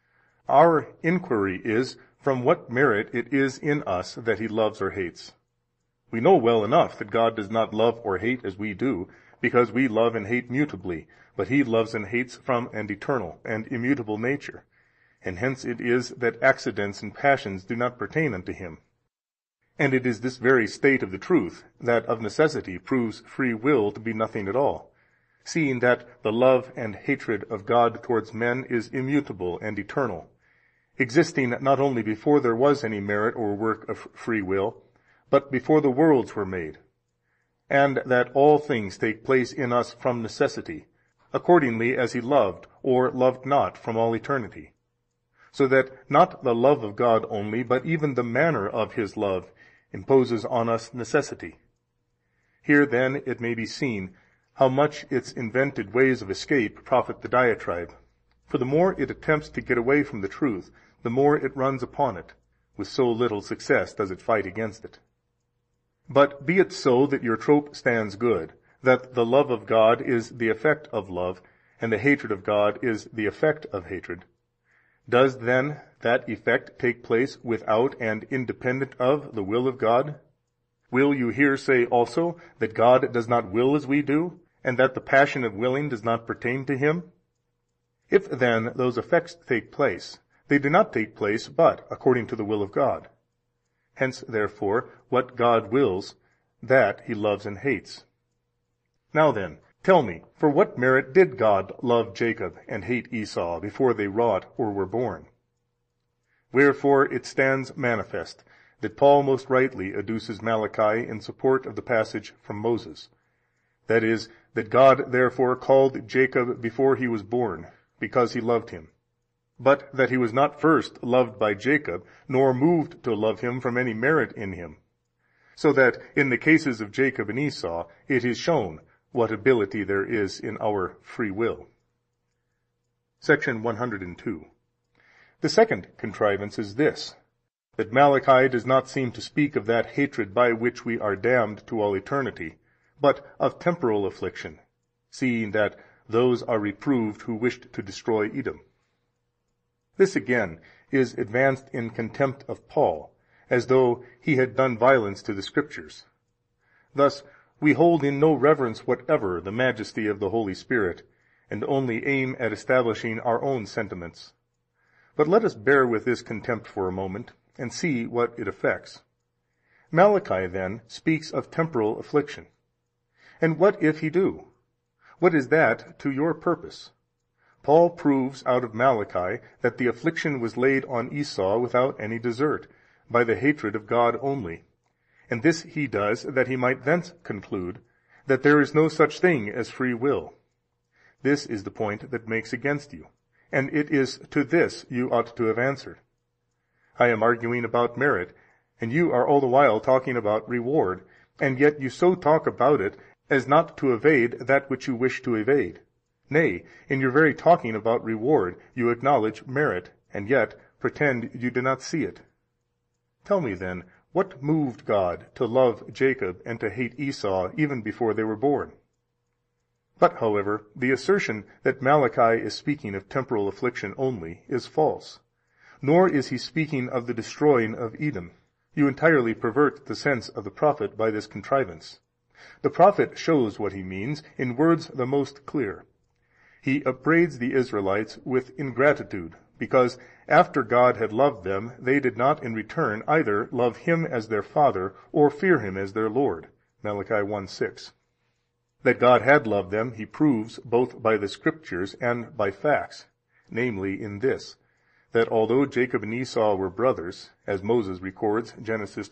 Our inquiry is, from what merit it is in us that he loves or hates. We know well enough that God does not love or hate as we do, because we love and hate mutably, but he loves and hates from an eternal and immutable nature, and hence it is that accidents and passions do not pertain unto him. And it is this very state of the truth that of necessity proves free will to be nothing at all, seeing that the love and hatred of God towards men is immutable and eternal, existing not only before there was any merit or work of free will, but before the worlds were made, and that all things take place in us from necessity, accordingly as he loved or loved not from all eternity, so that not the love of God only, but even the manner of his love imposes on us necessity. Here then it may be seen how much its invented ways of escape profit the diatribe, for the more it attempts to get away from the truth, the more it runs upon it, with so little success does it fight against it. But be it so that your trope stands good, that the love of God is the effect of love, and the hatred of God is the effect of hatred. Does then that effect take place without and independent of the will of God? Will you here say also that God does not will as we do, and that the passion of willing does not pertain to him? If then those effects take place, they do not take place but according to the will of God. Hence, therefore, what God wills, that he loves and hates. Now then, tell me, for what merit did God love Jacob and hate Esau before they wrought or were born? Wherefore it stands manifest that Paul most rightly adduces Malachi in support of the passage from Moses. That is, that God therefore called Jacob before he was born, because he loved him, but that he was not first loved by Jacob, nor moved to love him from any merit in him, so that in the cases of Jacob and Esau it is shown what ability there is in our free will. Section 102. The second contrivance is this, that Malachi does not seem to speak of that hatred by which we are damned to all eternity, but of temporal affliction, seeing that those are reproved who wished to destroy Edom. This again is advanced in contempt of Paul, as though he had done violence to the Scriptures. Thus we hold in no reverence whatever the majesty of the Holy Spirit, and only aim at establishing our own sentiments. But let us bear with this contempt for a moment, and see what it effects. Malachi, then, speaks of temporal affliction. And what if he do? What is that to your purpose? Paul proves out of Malachi that the affliction was laid on Esau without any desert, by the hatred of God only. And this he does that he might thence conclude that there is no such thing as free will. This is the point that makes against you, and it is to this you ought to have answered. I am arguing about merit, and you are all the while talking about reward, and yet you so talk about it as not to evade that which you wish to evade. Nay, in your very talking about reward you acknowledge merit, and yet pretend you do not see it. Tell me then, what moved God to love Jacob and to hate Esau even before they were born? But, however, the assertion that Malachi is speaking of temporal affliction only is false, nor is he speaking of the destroying of Edom. You entirely pervert the sense of the prophet by this contrivance. The prophet shows what he means in words the most clear. He upbraids the Israelites with ingratitude, because after God had loved them, they did not in return either love him as their father or fear him as their Lord. Malachi 1:6. That God had loved them he proves both by the Scriptures and by facts, namely in this, that although Jacob and Esau were brothers, as Moses records, Genesis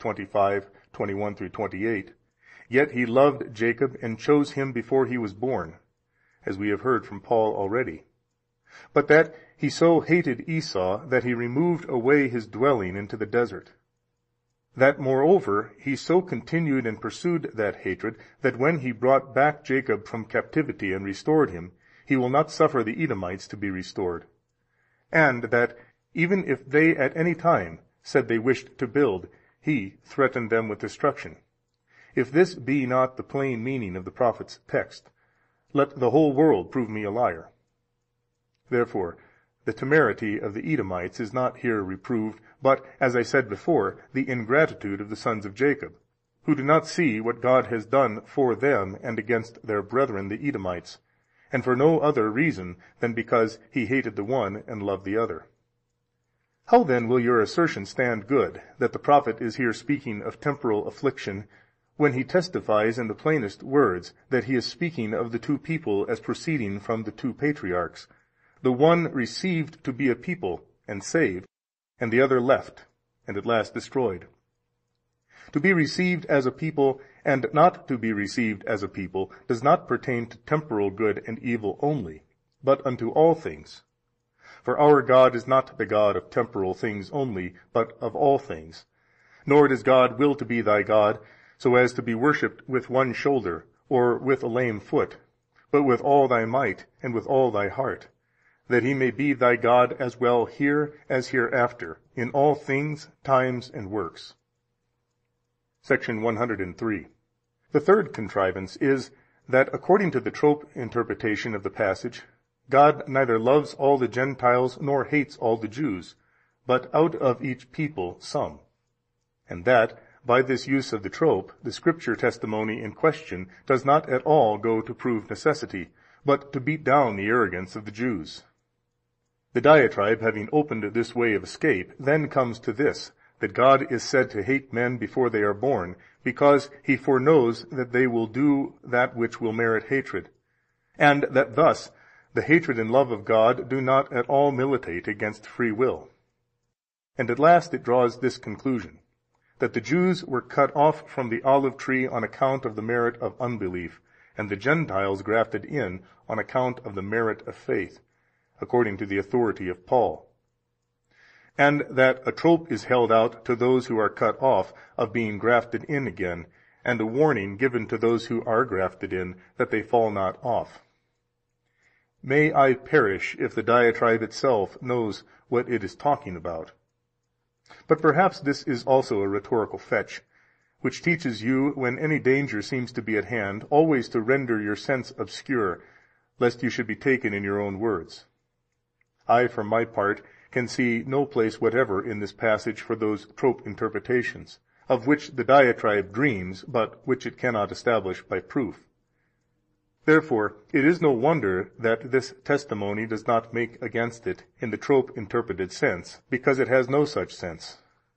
25:21-28, yet he loved Jacob and chose him before he was born, as we have heard from Paul already. But that he so hated Esau that he removed away his dwelling into the desert. That moreover he so continued and pursued that hatred, that when he brought back Jacob from captivity and restored him, he will not suffer the Edomites to be restored. And that even if they at any time said they wished to build, he threatened them with destruction. If this be not the plain meaning of the prophet's text, let the whole world prove me a liar. Therefore, the temerity of the Edomites is not here reproved, but, as I said before, the ingratitude of the sons of Jacob, who do not see what God has done for them and against their brethren the Edomites, and for no other reason than because he hated the one and loved the other. How then will your assertion stand good, that the prophet is here speaking of temporal affliction, when he testifies in the plainest words that he is speaking of the two people as proceeding from the two patriarchs, the one received to be a people and saved, and the other left, and at last destroyed? To be received as a people and not to be received as a people does not pertain to temporal good and evil only, but unto all things. For our God is not the God of temporal things only, but of all things. Nor does God will to be thy God, so as to be worshipped with one shoulder, or with a lame foot, but with all thy might, and with all thy heart, that he may be thy God as well here as hereafter, in all things, times, and works. Section 103. The third contrivance is, that according to the trope interpretation of the passage, God neither loves all the Gentiles nor hates all the Jews, but out of each people some, and that, by this use of the trope, the Scripture testimony in question does not at all go to prove necessity, but to beat down the arrogance of the Jews. The diatribe, having opened this way of escape, then comes to this, that God is said to hate men before they are born, because he foreknows that they will do that which will merit hatred, and that thus the hatred and love of God do not at all militate against free will. And at last it draws this conclusion, that the Jews were cut off from the olive tree on account of the merit of unbelief, and the Gentiles grafted in on account of the merit of faith, according to the authority of Paul. And that a trope is held out to those who are cut off of being grafted in again, and a warning given to those who are grafted in, that they fall not off. May I perish if the diatribe itself knows what it is talking about. But perhaps this is also a rhetorical fetch, which teaches you, when any danger seems to be at hand, always to render your sense obscure, lest you should be taken in your own words. I, for my part, can see no place whatever in this passage for those trope interpretations, of which the diatribe dreams, but which it cannot establish by proof. Therefore it is no wonder that this testimony does not make against it in the trope interpreted sense, because it has no such sense.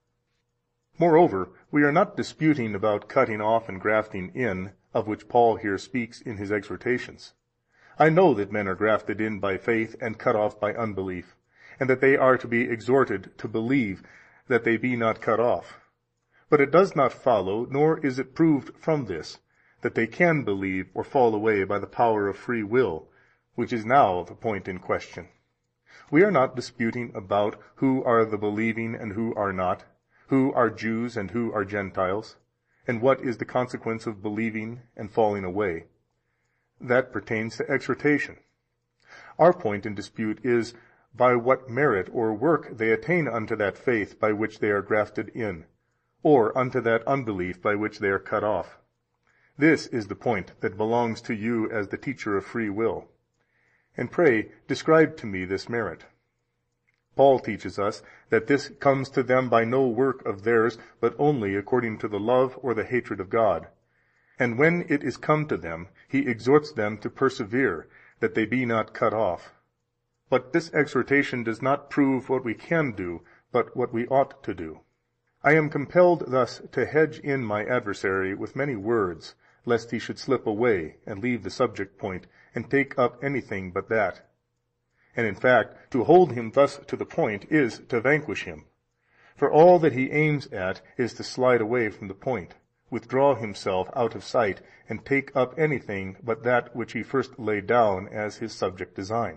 Moreover, we are not disputing about cutting off and grafting in, of which Paul here speaks in his exhortations. I know that men are grafted in by faith and cut off by unbelief, and that they are to be exhorted to believe, that they be not cut off. But it does not follow, nor is it proved from this, that they can believe or fall away by the power of free will, which is now the point in question. We are not disputing about who are the believing and who are not, who are Jews and who are Gentiles, and what is the consequence of believing and falling away. That pertains to exhortation. Our point in dispute is by what merit or work they attain unto that faith by which they are grafted in, or unto that unbelief by which they are cut off. This is the point that belongs to you as the teacher of free will. And pray, describe to me this merit. Paul teaches us that this comes to them by no work of theirs, but only according to the love or the hatred of God. And when it is come to them, he exhorts them to persevere, that they be not cut off. But this exhortation does not prove what we can do, but what we ought to do. I am compelled thus to hedge in my adversary with many words, lest he should slip away and leave the subject point, and take up anything but that. And in fact, to hold him thus to the point is to vanquish him. For all that he aims at is to slide away from the point, withdraw himself out of sight, and take up anything but that which he first laid down as his subject design.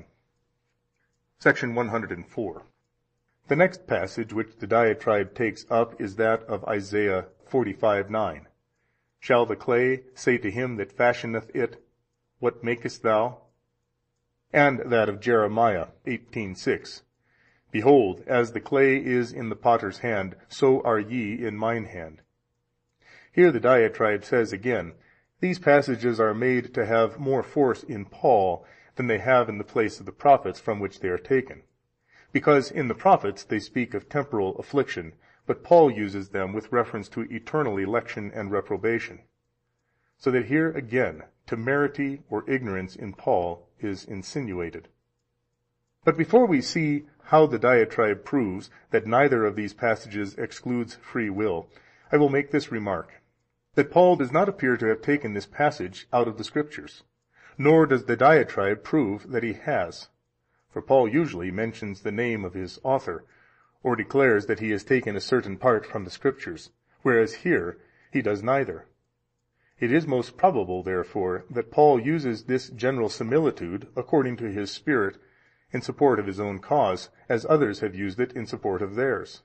Section 104. The next passage which the diatribe takes up is that of Isaiah 45:9. Shall the clay say to him that fashioneth it, What makest thou? And that of Jeremiah 18:6. Behold, as the clay is in the potter's hand, so are ye in mine hand. Here the diatribe says again, these passages are made to have more force in Paul than they have in the place of the prophets from which they are taken. Because in the prophets they speak of temporal affliction, but Paul uses them with reference to eternal election and reprobation. So that here again temerity or ignorance in Paul is insinuated. But before we see how the diatribe proves that neither of these passages excludes free will, I will make this remark, that Paul does not appear to have taken this passage out of the Scriptures, nor does the diatribe prove that he has. For Paul usually mentions the name of his author, or declares that he has taken a certain part from the Scriptures, whereas here he does neither. It is most probable, therefore, that Paul uses this general similitude according to his spirit in support of his own cause, as others have used it in support of theirs.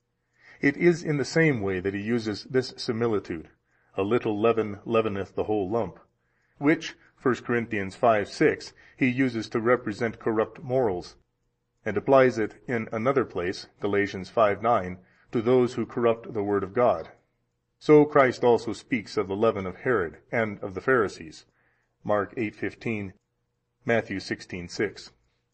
It is in the same way that he uses this similitude, a little leaven leaveneth the whole lump, which 1 Corinthians 5:6 he uses to represent corrupt morals, and applies it in another place, Galatians 5:9, to those who corrupt the word of God. So Christ also speaks of the leaven of Herod and of the Pharisees, Mark 8:15, Matthew 16:6.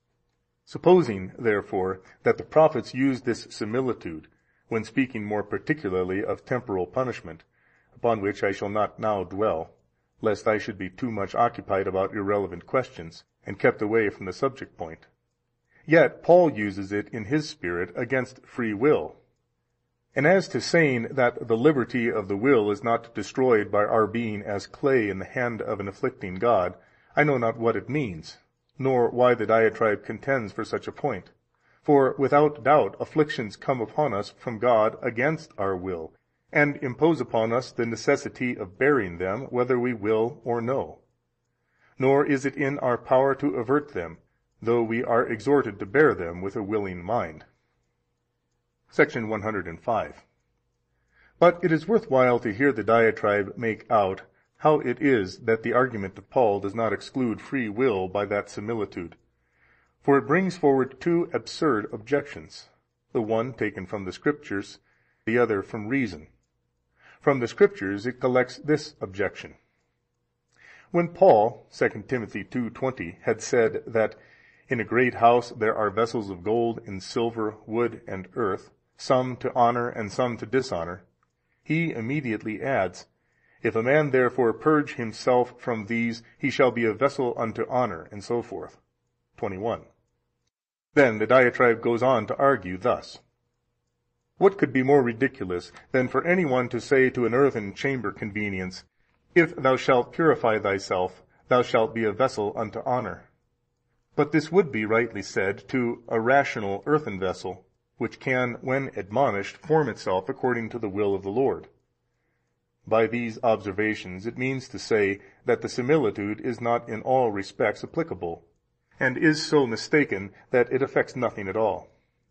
Supposing, therefore, that the prophets use this similitude when speaking more particularly of temporal punishment, upon which I shall not now dwell, lest I should be too much occupied about irrelevant questions, and kept away from the subject point. Yet Paul uses it in his spirit against free will. And as to saying that the liberty of the will is not destroyed by our being as clay in the hand of an afflicting God, I know not what it means, nor why the diatribe contends for such a point. For without doubt afflictions come upon us from God against our will, and impose upon us the necessity of bearing them, whether we will or no. Nor is it in our power to avert them, though we are exhorted to bear them with a willing mind. Section 105. But it is worth while to hear the diatribe make out how it is that the argument of Paul does not exclude free will by that similitude. For it brings forward two absurd objections, the one taken from the Scriptures, the other from reason. From the Scriptures it collects this objection. When Paul, 2 Timothy 2:20, had said that in a great house there are vessels of gold and silver, wood and earth, some to honor and some to dishonor, he immediately adds, If a man therefore purge himself from these, he shall be a vessel unto honor, and so forth. 21. Then the diatribe goes on to argue thus: what could be more ridiculous than for any one to say to an earthen chamber convenience, if thou shalt purify thyself, thou shalt be a vessel unto honor? But this would be rightly said to a rational earthen vessel, which can, when admonished, form itself according to the will of the Lord. By these observations it means to say that the similitude is not in all respects applicable, and is so mistaken that it affects nothing at all.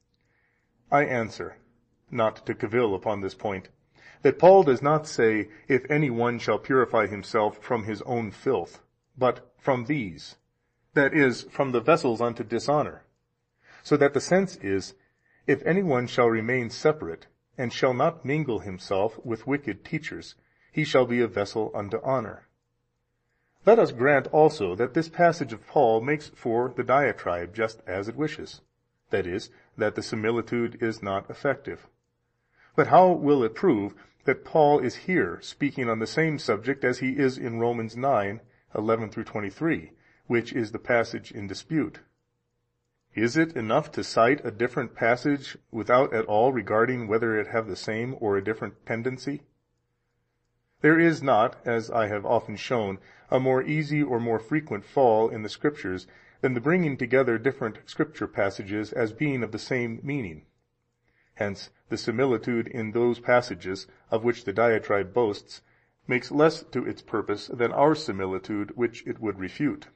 I answer, not to cavil upon this point, that Paul does not say, if any one shall purify himself from his own filth, but from these, that is, from the vessels unto dishonor. So that the sense is, if any one shall remain separate, and shall not mingle himself with wicked teachers, he shall be a vessel unto honor. Let us grant also that this passage of Paul makes for the diatribe just as it wishes, that is, that the similitude is not effective. But how will it prove that Paul is here speaking on the same subject as he is in Romans 9:11-23, which is the passage in dispute? Is it enough to cite a different passage without at all regarding whether it have the same or a different tendency? There is not, as I have often shown, a more easy or more frequent fall in the Scriptures than the bringing together different Scripture passages as being of the same meaning. Hence the similitude in those passages, of which the diatribe boasts, makes less to its purpose than our similitude which it would refute.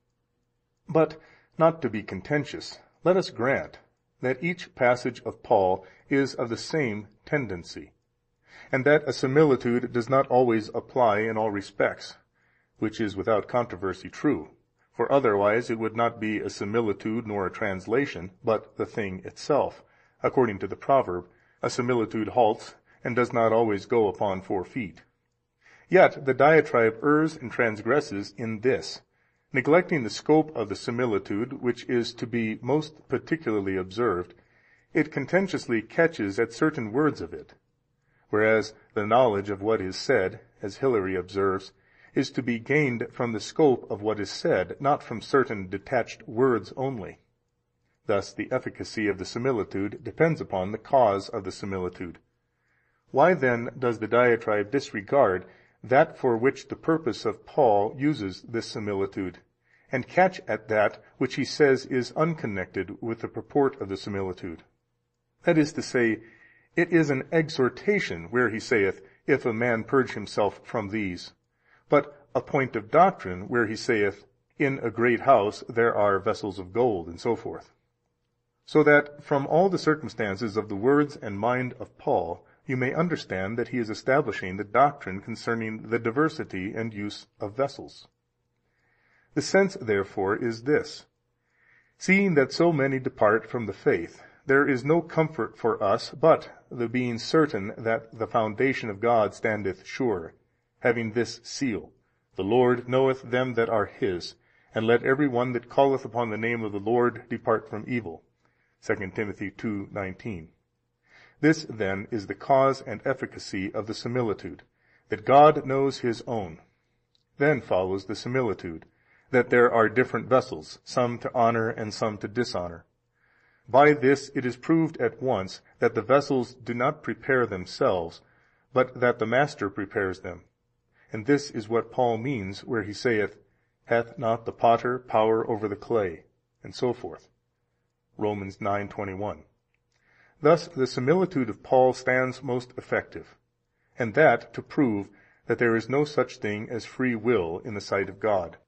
But, not to be contentious, let us grant that each passage of Paul is of the same tendency, and that a similitude does not always apply in all respects, which is without controversy true, for otherwise it would not be a similitude nor a translation, but the thing itself, according to the proverb, a similitude halts and does not always go upon 4 feet. Yet the diatribe errs and transgresses in this, neglecting the scope of the similitude, which is to be most particularly observed. It contentiously catches at certain words of it, whereas the knowledge of what is said, as Hilary observes, is to be gained from the scope of what is said, not from certain detached words only. Thus the efficacy of the similitude depends upon the cause of the similitude. Why then does the diatribe disregard that for which the purpose of Paul uses this similitude, and catch at that which he says is unconnected with the purport of the similitude? That is to say, it is an exhortation where he saith, if a man purge himself from these, but a point of doctrine where he saith, in a great house there are vessels of gold, and so forth. So that from all the circumstances of the words and mind of Paul, you may understand that he is establishing the doctrine concerning the diversity and use of vessels. The sense, therefore, is this: seeing that so many depart from the faith, there is no comfort for us but the being certain that the foundation of God standeth sure, having this seal, the Lord knoweth them that are his, and let every one that calleth upon the name of the Lord depart from evil. 2 Timothy 2:19. This, then, is the cause and efficacy of the similitude, that God knows his own. Then follows the similitude, that there are different vessels, some to honor and some to dishonor. By this it is proved at once that the vessels do not prepare themselves, but that the Master prepares them. And this is what Paul means where he saith, hath not the potter power over the clay, and so forth. Romans 9:21. Thus the similitude of Paul stands most effective, and that to prove that there is no such thing as free will in the sight of God.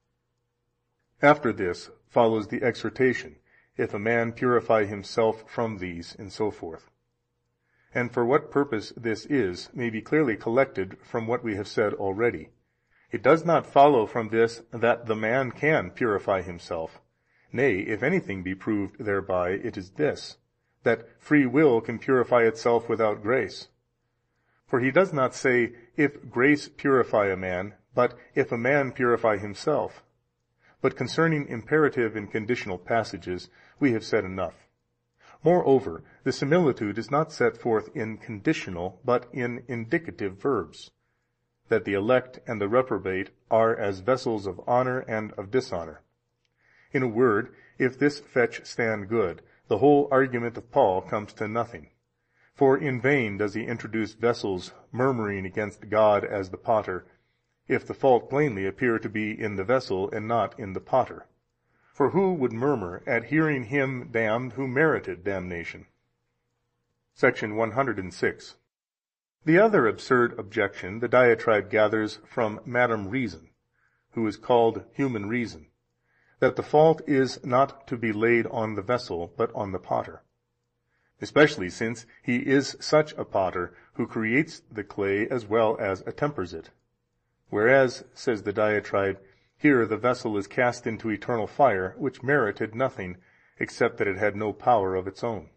After this follows the exhortation, if a man purify himself from these, and so forth. And for what purpose this is may be clearly collected from what we have said already. It does not follow from this that the man can purify himself. Nay, if anything be proved thereby, it is this, that free will can purify itself without grace. For he does not say, if grace purify a man, but if a man purify himself. But concerning imperative and conditional passages, we have said enough. Moreover, the similitude is not set forth in conditional, but in indicative verbs. that the elect and the reprobate are as vessels of honor and of dishonor. In a word, if this fetch stand good, the whole argument of Paul comes to nothing. For in vain does he introduce vessels murmuring against God as the potter, if the fault plainly appear to be in the vessel and not in the potter. For who would murmur at hearing him damned who merited damnation? Section 106. The other absurd objection the diatribe gathers from Madam Reason, who is called human reason, that the fault is not to be laid on the vessel, but on the potter, especially since he is such a potter who creates the clay as well as attempers it. Whereas, says the diatribe, here the vessel is cast into eternal fire, which merited nothing, except that it had no power of its own.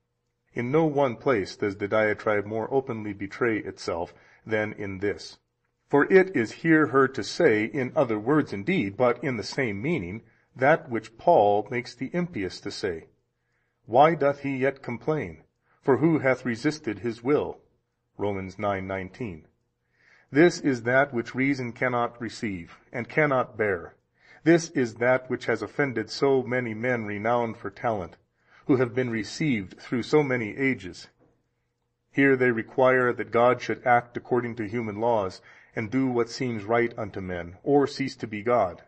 In no one place does the diatribe more openly betray itself than in this. For it is here heard to say, in other words indeed, but in the same meaning, that which Paul makes the impious to say. Why doth he yet complain? For who hath resisted his will? Romans 9:19. This is that which reason cannot receive, and cannot bear. This is that which has offended so many men renowned for talent, who have been received through so many ages. Here they require that God should act according to human laws, and do what seems right unto men, or cease to be God.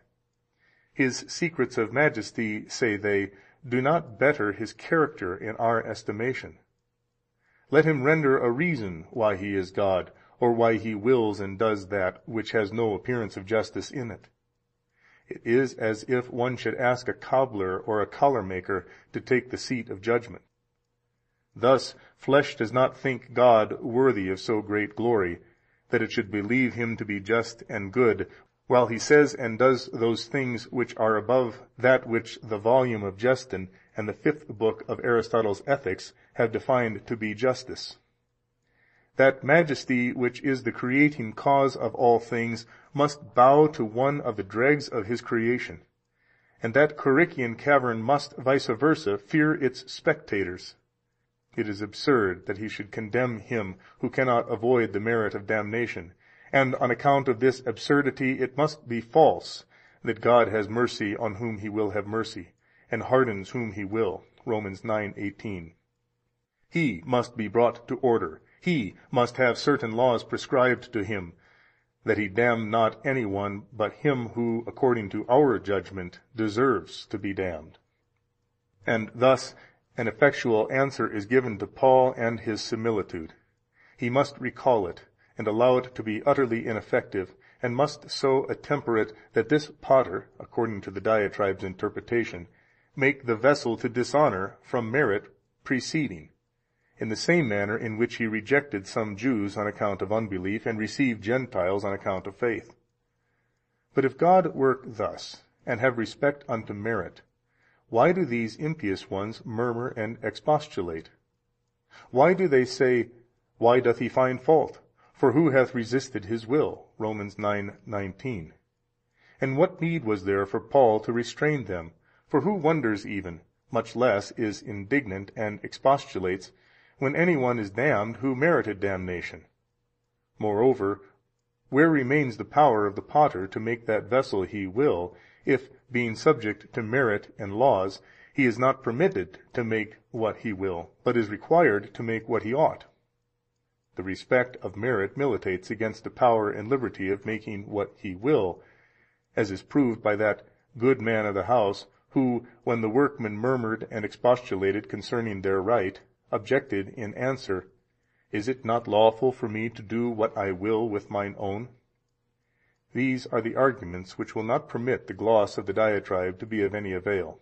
His secrets of majesty, say they, do not better his character in our estimation. Let him render a reason why he is God, or why he wills and does that which has no appearance of justice in it. It is as if one should ask a cobbler or a collar maker to take the seat of judgment. Thus flesh does not think God worthy of so great glory, that it should believe him to be just and good, while he says and does those things which are above that which the volume of Justin and the 5th book of Aristotle's Ethics have defined to be justice. That majesty which is the creating cause of all things must bow to one of the dregs of his creation, and that Corycian cavern must vice versa fear its spectators. It is absurd that he should condemn him who cannot avoid the merit of damnation, and on account of this absurdity it must be false that God has mercy on whom he will have mercy, and hardens whom he will. Romans 9:18. He must be brought to order. He must have certain laws prescribed to him, that he damn not any one but him who, according to our judgment, deserves to be damned. And thus an effectual answer is given to Paul and his similitude. He must recall it, and allow it to be utterly ineffective, and must so attemper it that this potter, according to the diatribe's interpretation, make the vessel to dishonor from merit preceding, in the same manner in which he rejected some Jews on account of unbelief, and received Gentiles on account of faith. But if God work thus, and have respect unto merit, why do these impious ones murmur and expostulate? Why do they say, why doth he find fault? For who hath resisted his will? Romans 9:19. And what need was there for Paul to restrain them? For who wonders even, much less is indignant and expostulates, when any one is damned who merited damnation? Moreover, where remains the power of the potter to make that vessel he will, if, being subject to merit and laws, he is not permitted to make what he will, but is required to make what he ought? The respect of merit militates against the power and liberty of making what he will, as is proved by that good man of the house, who, when the workmen murmured and expostulated concerning their right, objected in answer, Is it not lawful for me to do what I will with mine own? These are the arguments which will not permit the gloss of the diatribe to be of any avail.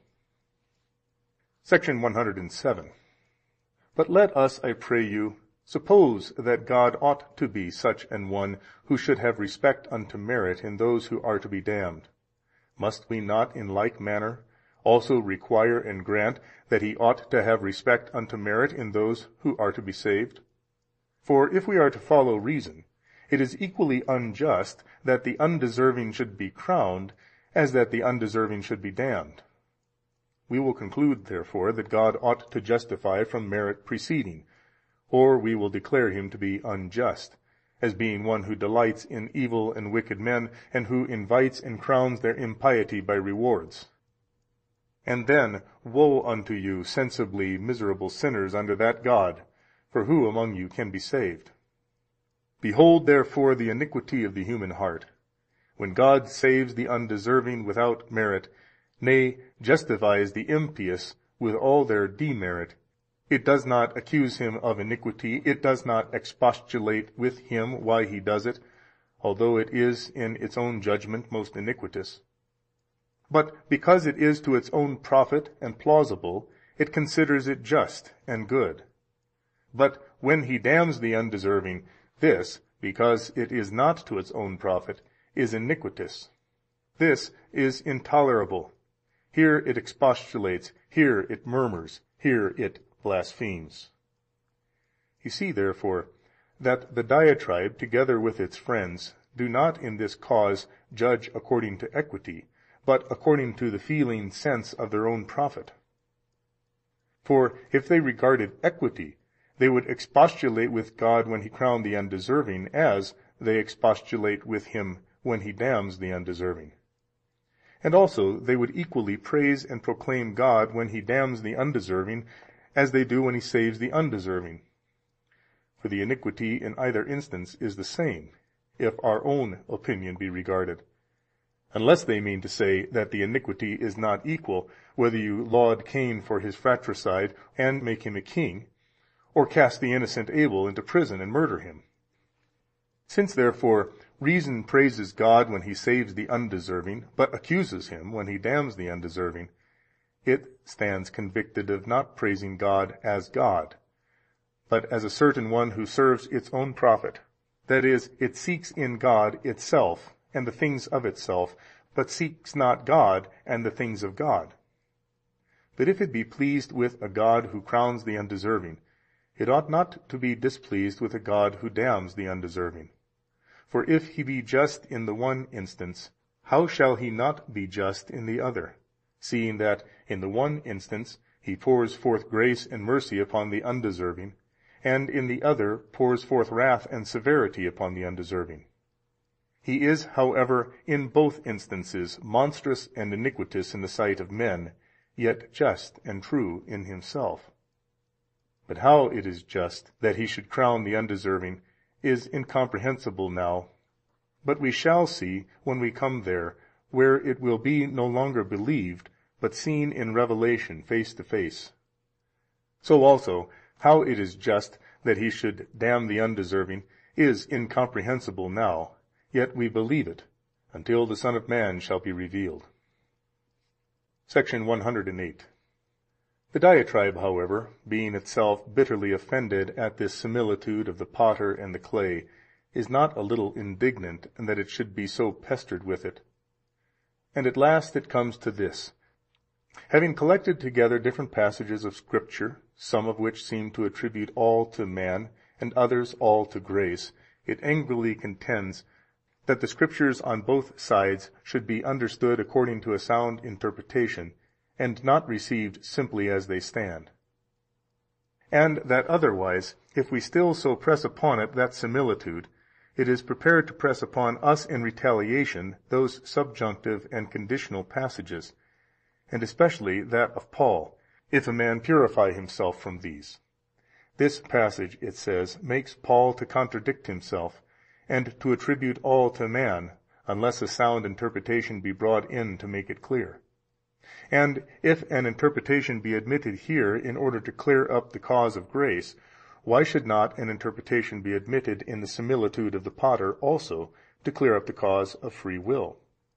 Section 107. But let us, I pray you, suppose that God ought to be such an one who should have respect unto merit in those who are to be damned. Must we not in like manner also require and grant that he ought to have respect unto merit in those who are to be saved? For if we are to follow reason, it is equally unjust that the undeserving should be crowned, as that the undeserving should be damned. We will conclude, therefore, that God ought to justify from merit preceding, or we will declare him to be unjust, as being one who delights in evil and wicked men, and who invites and crowns their impiety by rewards. And then woe unto you, sensibly miserable sinners, under that God! For who among you can be saved? Behold therefore the iniquity of the human heart, when God saves the undeserving without merit, nay, justifies the impious with all their demerit, it does not accuse him of iniquity, it does not expostulate with him why he does it, although it is in its own judgment most iniquitous. But because it is to its own profit and plausible, it considers it just and good. But when he damns the undeserving, this, because it is not to its own profit, is iniquitous. This is intolerable. Here it expostulates, here it murmurs, here it blasphemes. You see, therefore, that the diatribe, together with its friends, do not in this cause judge according to equity, but according to the feeling sense of their own profit. For if they regarded equity, they would expostulate with God when he crowned the undeserving, as they expostulate with him when he damns the undeserving. And also they would equally praise and proclaim God when he damns the undeserving, as they do when he saves the undeserving. For the iniquity in either instance is the same, if our own opinion be regarded, unless they mean to say that the iniquity is not equal, whether you laud Cain for his fratricide and make him a king, or cast the innocent Abel into prison and murder him. Since therefore reason praises God when he saves the undeserving, but accuses him when he damns the undeserving, it stands convicted of not praising God, but as a certain one who serves its own profit, that is, it seeks in God itself and the things of itself, but seeks not God and the things of God. But if it be pleased with a God who crowns the undeserving, it ought not to be displeased with a God who damns the undeserving. For if he be just in the one instance, how shall he not be just in the other, seeing that in the one instance he pours forth grace and mercy upon the undeserving, and in the other pours forth wrath and severity upon the undeserving? He is, however, in both instances monstrous and iniquitous in the sight of men, yet just and true in himself. But how it is just that he should crown the undeserving is incomprehensible now, but we shall see when we come there, where it will be no longer believed, but seen in revelation face to face. So also, how it is just that he should damn the undeserving is incomprehensible now, yet we believe it, until the Son of Man shall be revealed. Section 108. The diatribe, however, being itself bitterly offended at this similitude of the potter and the clay, is not a little indignant that it should be so pestered with it. And at last it comes to this: having collected together different passages of Scripture, some of which seem to attribute all to man, and others all to grace, it angrily contends that the Scriptures on both sides should be understood according to a sound interpretation, and not received simply as they stand. And that otherwise, if we still so press upon it that similitude, it is prepared to press upon us in retaliation those subjunctive and conditional passages, and especially that of Paul, if a man purify himself from these. This passage, it says, makes Paul to contradict himself, and to attribute all to man, unless a sound interpretation be brought in to make it clear. And if an interpretation be admitted here in order to clear up the cause of grace, why should not an interpretation be admitted in the similitude of the potter also to clear up the cause of free will?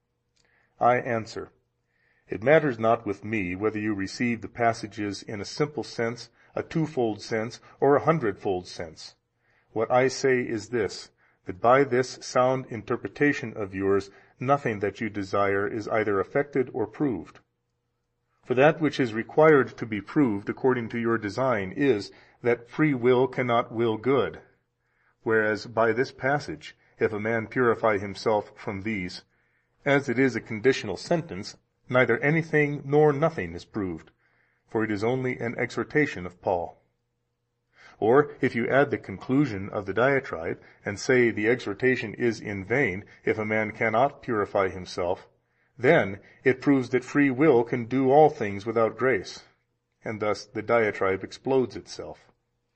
I answer, it matters not with me whether you receive the passages in a simple sense, a twofold sense, or a hundredfold sense. What I say is this, that by this sound interpretation of yours nothing that you desire is either effected or proved. For that which is required to be proved according to your design is, that free will cannot will good, whereas by this passage, if a man purify himself from these, as it is a conditional sentence, neither anything nor nothing is proved, for it is only an exhortation of Paul. Or if you add the conclusion of the diatribe, and say the exhortation is in vain, if a man cannot purify himself, then it proves that free will can do all things without grace, and thus the diatribe explodes itself.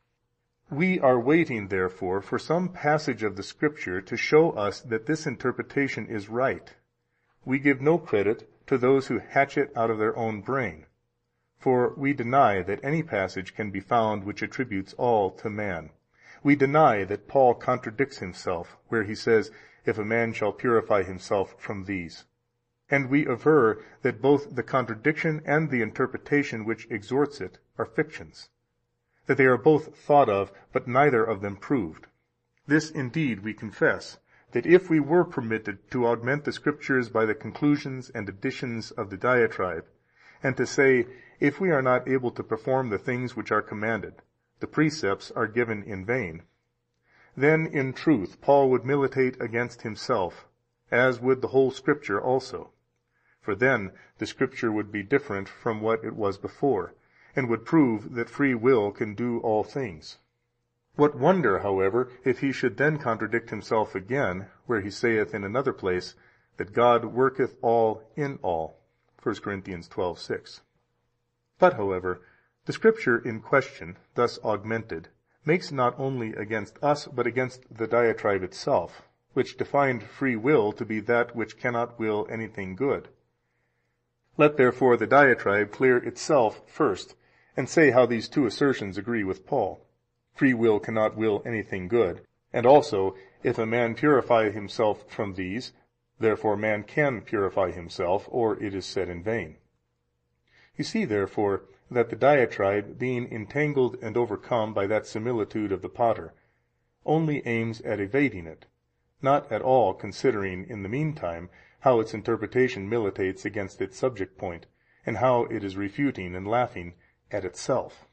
We are waiting, therefore, for some passage of the Scripture to show us that this interpretation is right. We give no credit to those who hatch it out of their own brain, for we deny that any passage can be found which attributes all to man. We deny that Paul contradicts himself, where he says, "If a man shall purify himself from these." And we aver that both the contradiction and the interpretation which exhorts it are fictions, that they are both thought of, but neither of them proved. This indeed we confess, that if we were permitted to augment the Scriptures by the conclusions and additions of the diatribe, and to say, if we are not able to perform the things which are commanded, the precepts are given in vain, then in truth Paul would militate against himself, as would the whole Scripture also. For then the Scripture would be different from what it was before, and would prove that free will can do all things. What wonder, however, if he should then contradict himself again, where he saith in another place, that God worketh all in all, 1 Corinthians 12:6. But, however, the Scripture in question, thus augmented, makes not only against us, but against the diatribe itself, which defined free will to be that which cannot will anything good. Let therefore the diatribe clear itself first, and say how these two assertions agree with Paul. Free will cannot will anything good, and also, if a man purify himself from these, therefore man can purify himself, or it is said in vain. You see, therefore, that the diatribe, being entangled and overcome by that similitude of the potter, only aims at evading it, not at all considering in the meantime how its interpretation militates against its subject point, and how it is refuting and laughing at itself.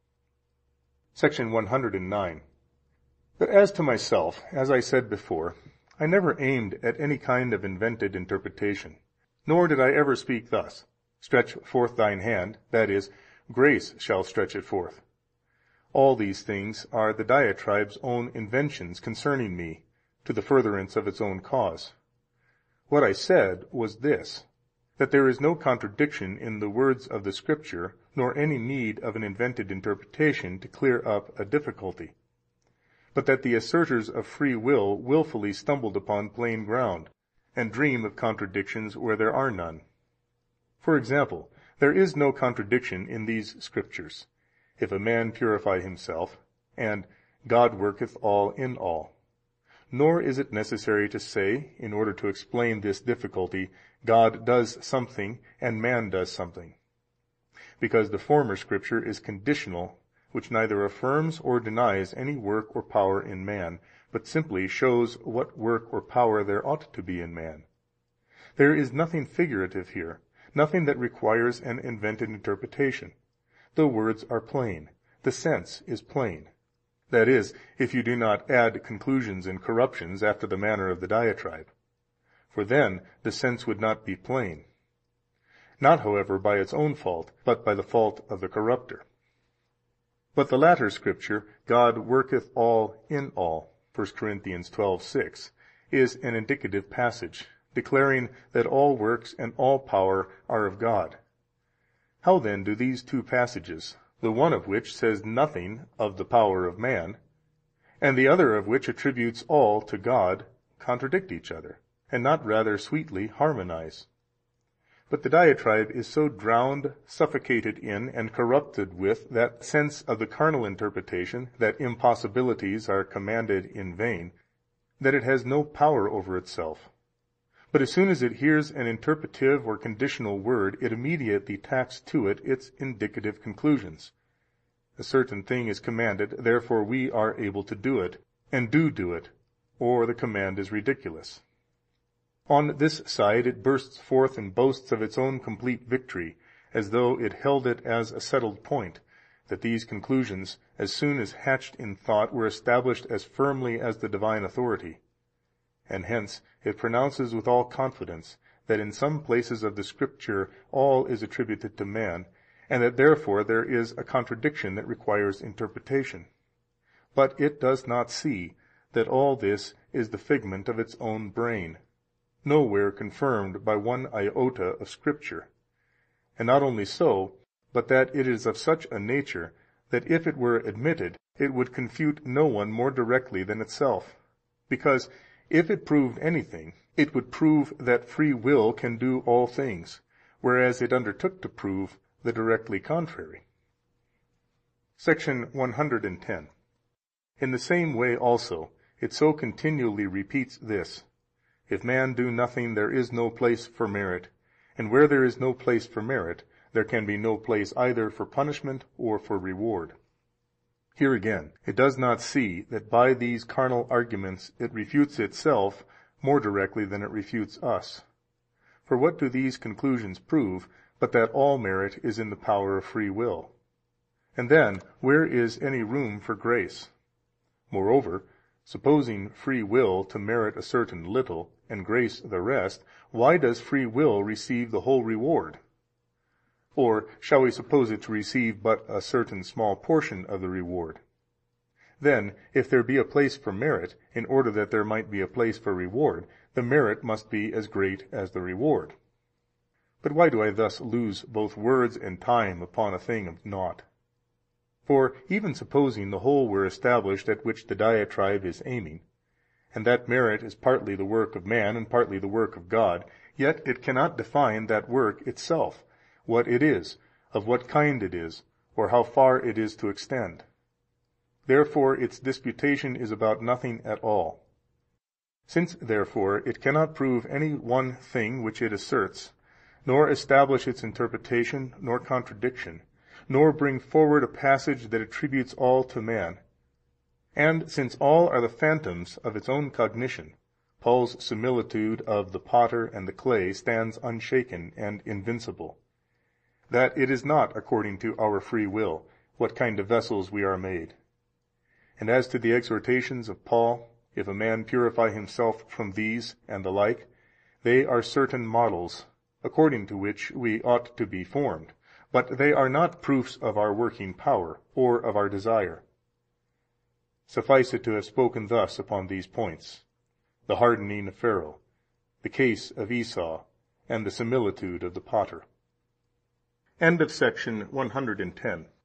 Section 109. But as to myself, as I said before, I never aimed at any kind of invented interpretation, nor did I ever speak thus, "Stretch forth thine hand," that is, grace shall stretch it forth. All these things are the diatribe's own inventions concerning me, to the furtherance of its own cause. What I said was this, that there is no contradiction in the words of the Scripture, nor any need of an invented interpretation to clear up a difficulty, but that the asserters of free will wilfully stumbled upon plain ground, and dream of contradictions where there are none. For example, there is no contradiction in these Scriptures, "If a man purify himself," and "God worketh all in all." Nor is it necessary to say, in order to explain this difficulty, God does something and man does something, because the former Scripture is conditional, which neither affirms or denies any work or power in man, but simply shows what work or power there ought to be in man. There is nothing figurative here, nothing that requires an invented interpretation. The words are plain, the sense is plain. That is, if you do not add conclusions and corruptions after the manner of the diatribe, for then the sense would not be plain, not, however, by its own fault, but by the fault of the corrupter. But the latter Scripture, "God worketh all in all," 1 Corinthians 12:6, is an indicative passage, declaring that all works and all power are of God. How then do these two passages, the one of which says nothing of the power of man, and the other of which attributes all to God, contradict each other, and not rather sweetly harmonize? But the diatribe is so drowned, suffocated in, and corrupted with that sense of the carnal interpretation, that impossibilities are commanded in vain, that it has no power over itself. But as soon as it hears an interpretive or conditional word, it immediately tacks to it its indicative conclusions. A certain thing is commanded, therefore we are able to do it, and do it, or the command is ridiculous. On this side it bursts forth and boasts of its own complete victory, as though it held it as a settled point, that these conclusions, as soon as hatched in thought, were established as firmly as the divine authority. And hence it pronounces with all confidence that in some places of the Scripture all is attributed to man, and that therefore there is a contradiction that requires interpretation. but it does not see that all this is the figment of its own brain, nowhere confirmed by one iota of Scripture, and not only so, but that it is of such a nature that if it were admitted, it would confute no one more directly than itself, because if it proved anything, it would prove that free will can do all things, whereas it undertook to prove the directly contrary. Section 110. In the same way also it so continually repeats this: if man do nothing, there is no place for merit, and where there is no place for merit, there can be no place either for punishment or for reward. Here again, it does not see that by these carnal arguments it refutes itself more directly than it refutes us. For what do these conclusions prove, but that all merit is in the power of free will? And then, where is any room for grace? Moreover, supposing free will to merit a certain little, and grace the rest, why does free will receive the whole reward? Or shall we suppose it to receive but a certain small portion of the reward? Then, if there be a place for merit, in order that there might be a place for reward, the merit must be as great as the reward. But why do I thus lose both words and time upon a thing of naught? For even supposing the whole were established at which the diatribe is aiming, and that merit is partly the work of man and partly the work of God, yet it cannot define that work itself, what it is, of what kind it is, or how far it is to extend. Therefore its disputation is about nothing at all. Since therefore it cannot prove any one thing which it asserts, nor establish its interpretation nor contradiction, nor bring forward a passage that attributes all to man, and since all are the phantoms of its own cognition, Paul's similitude of the potter and the clay stands unshaken and invincible, that it is not according to our free will what kind of vessels we are made. And as to the exhortations of Paul, if a man purify himself from these and the like, they are certain models, according to which we ought to be formed, but they are not proofs of our working power, or of our desire. Suffice it to have spoken thus upon these points: the hardening of Pharaoh, the case of Esau, and the similitude of the potter. End of section 110.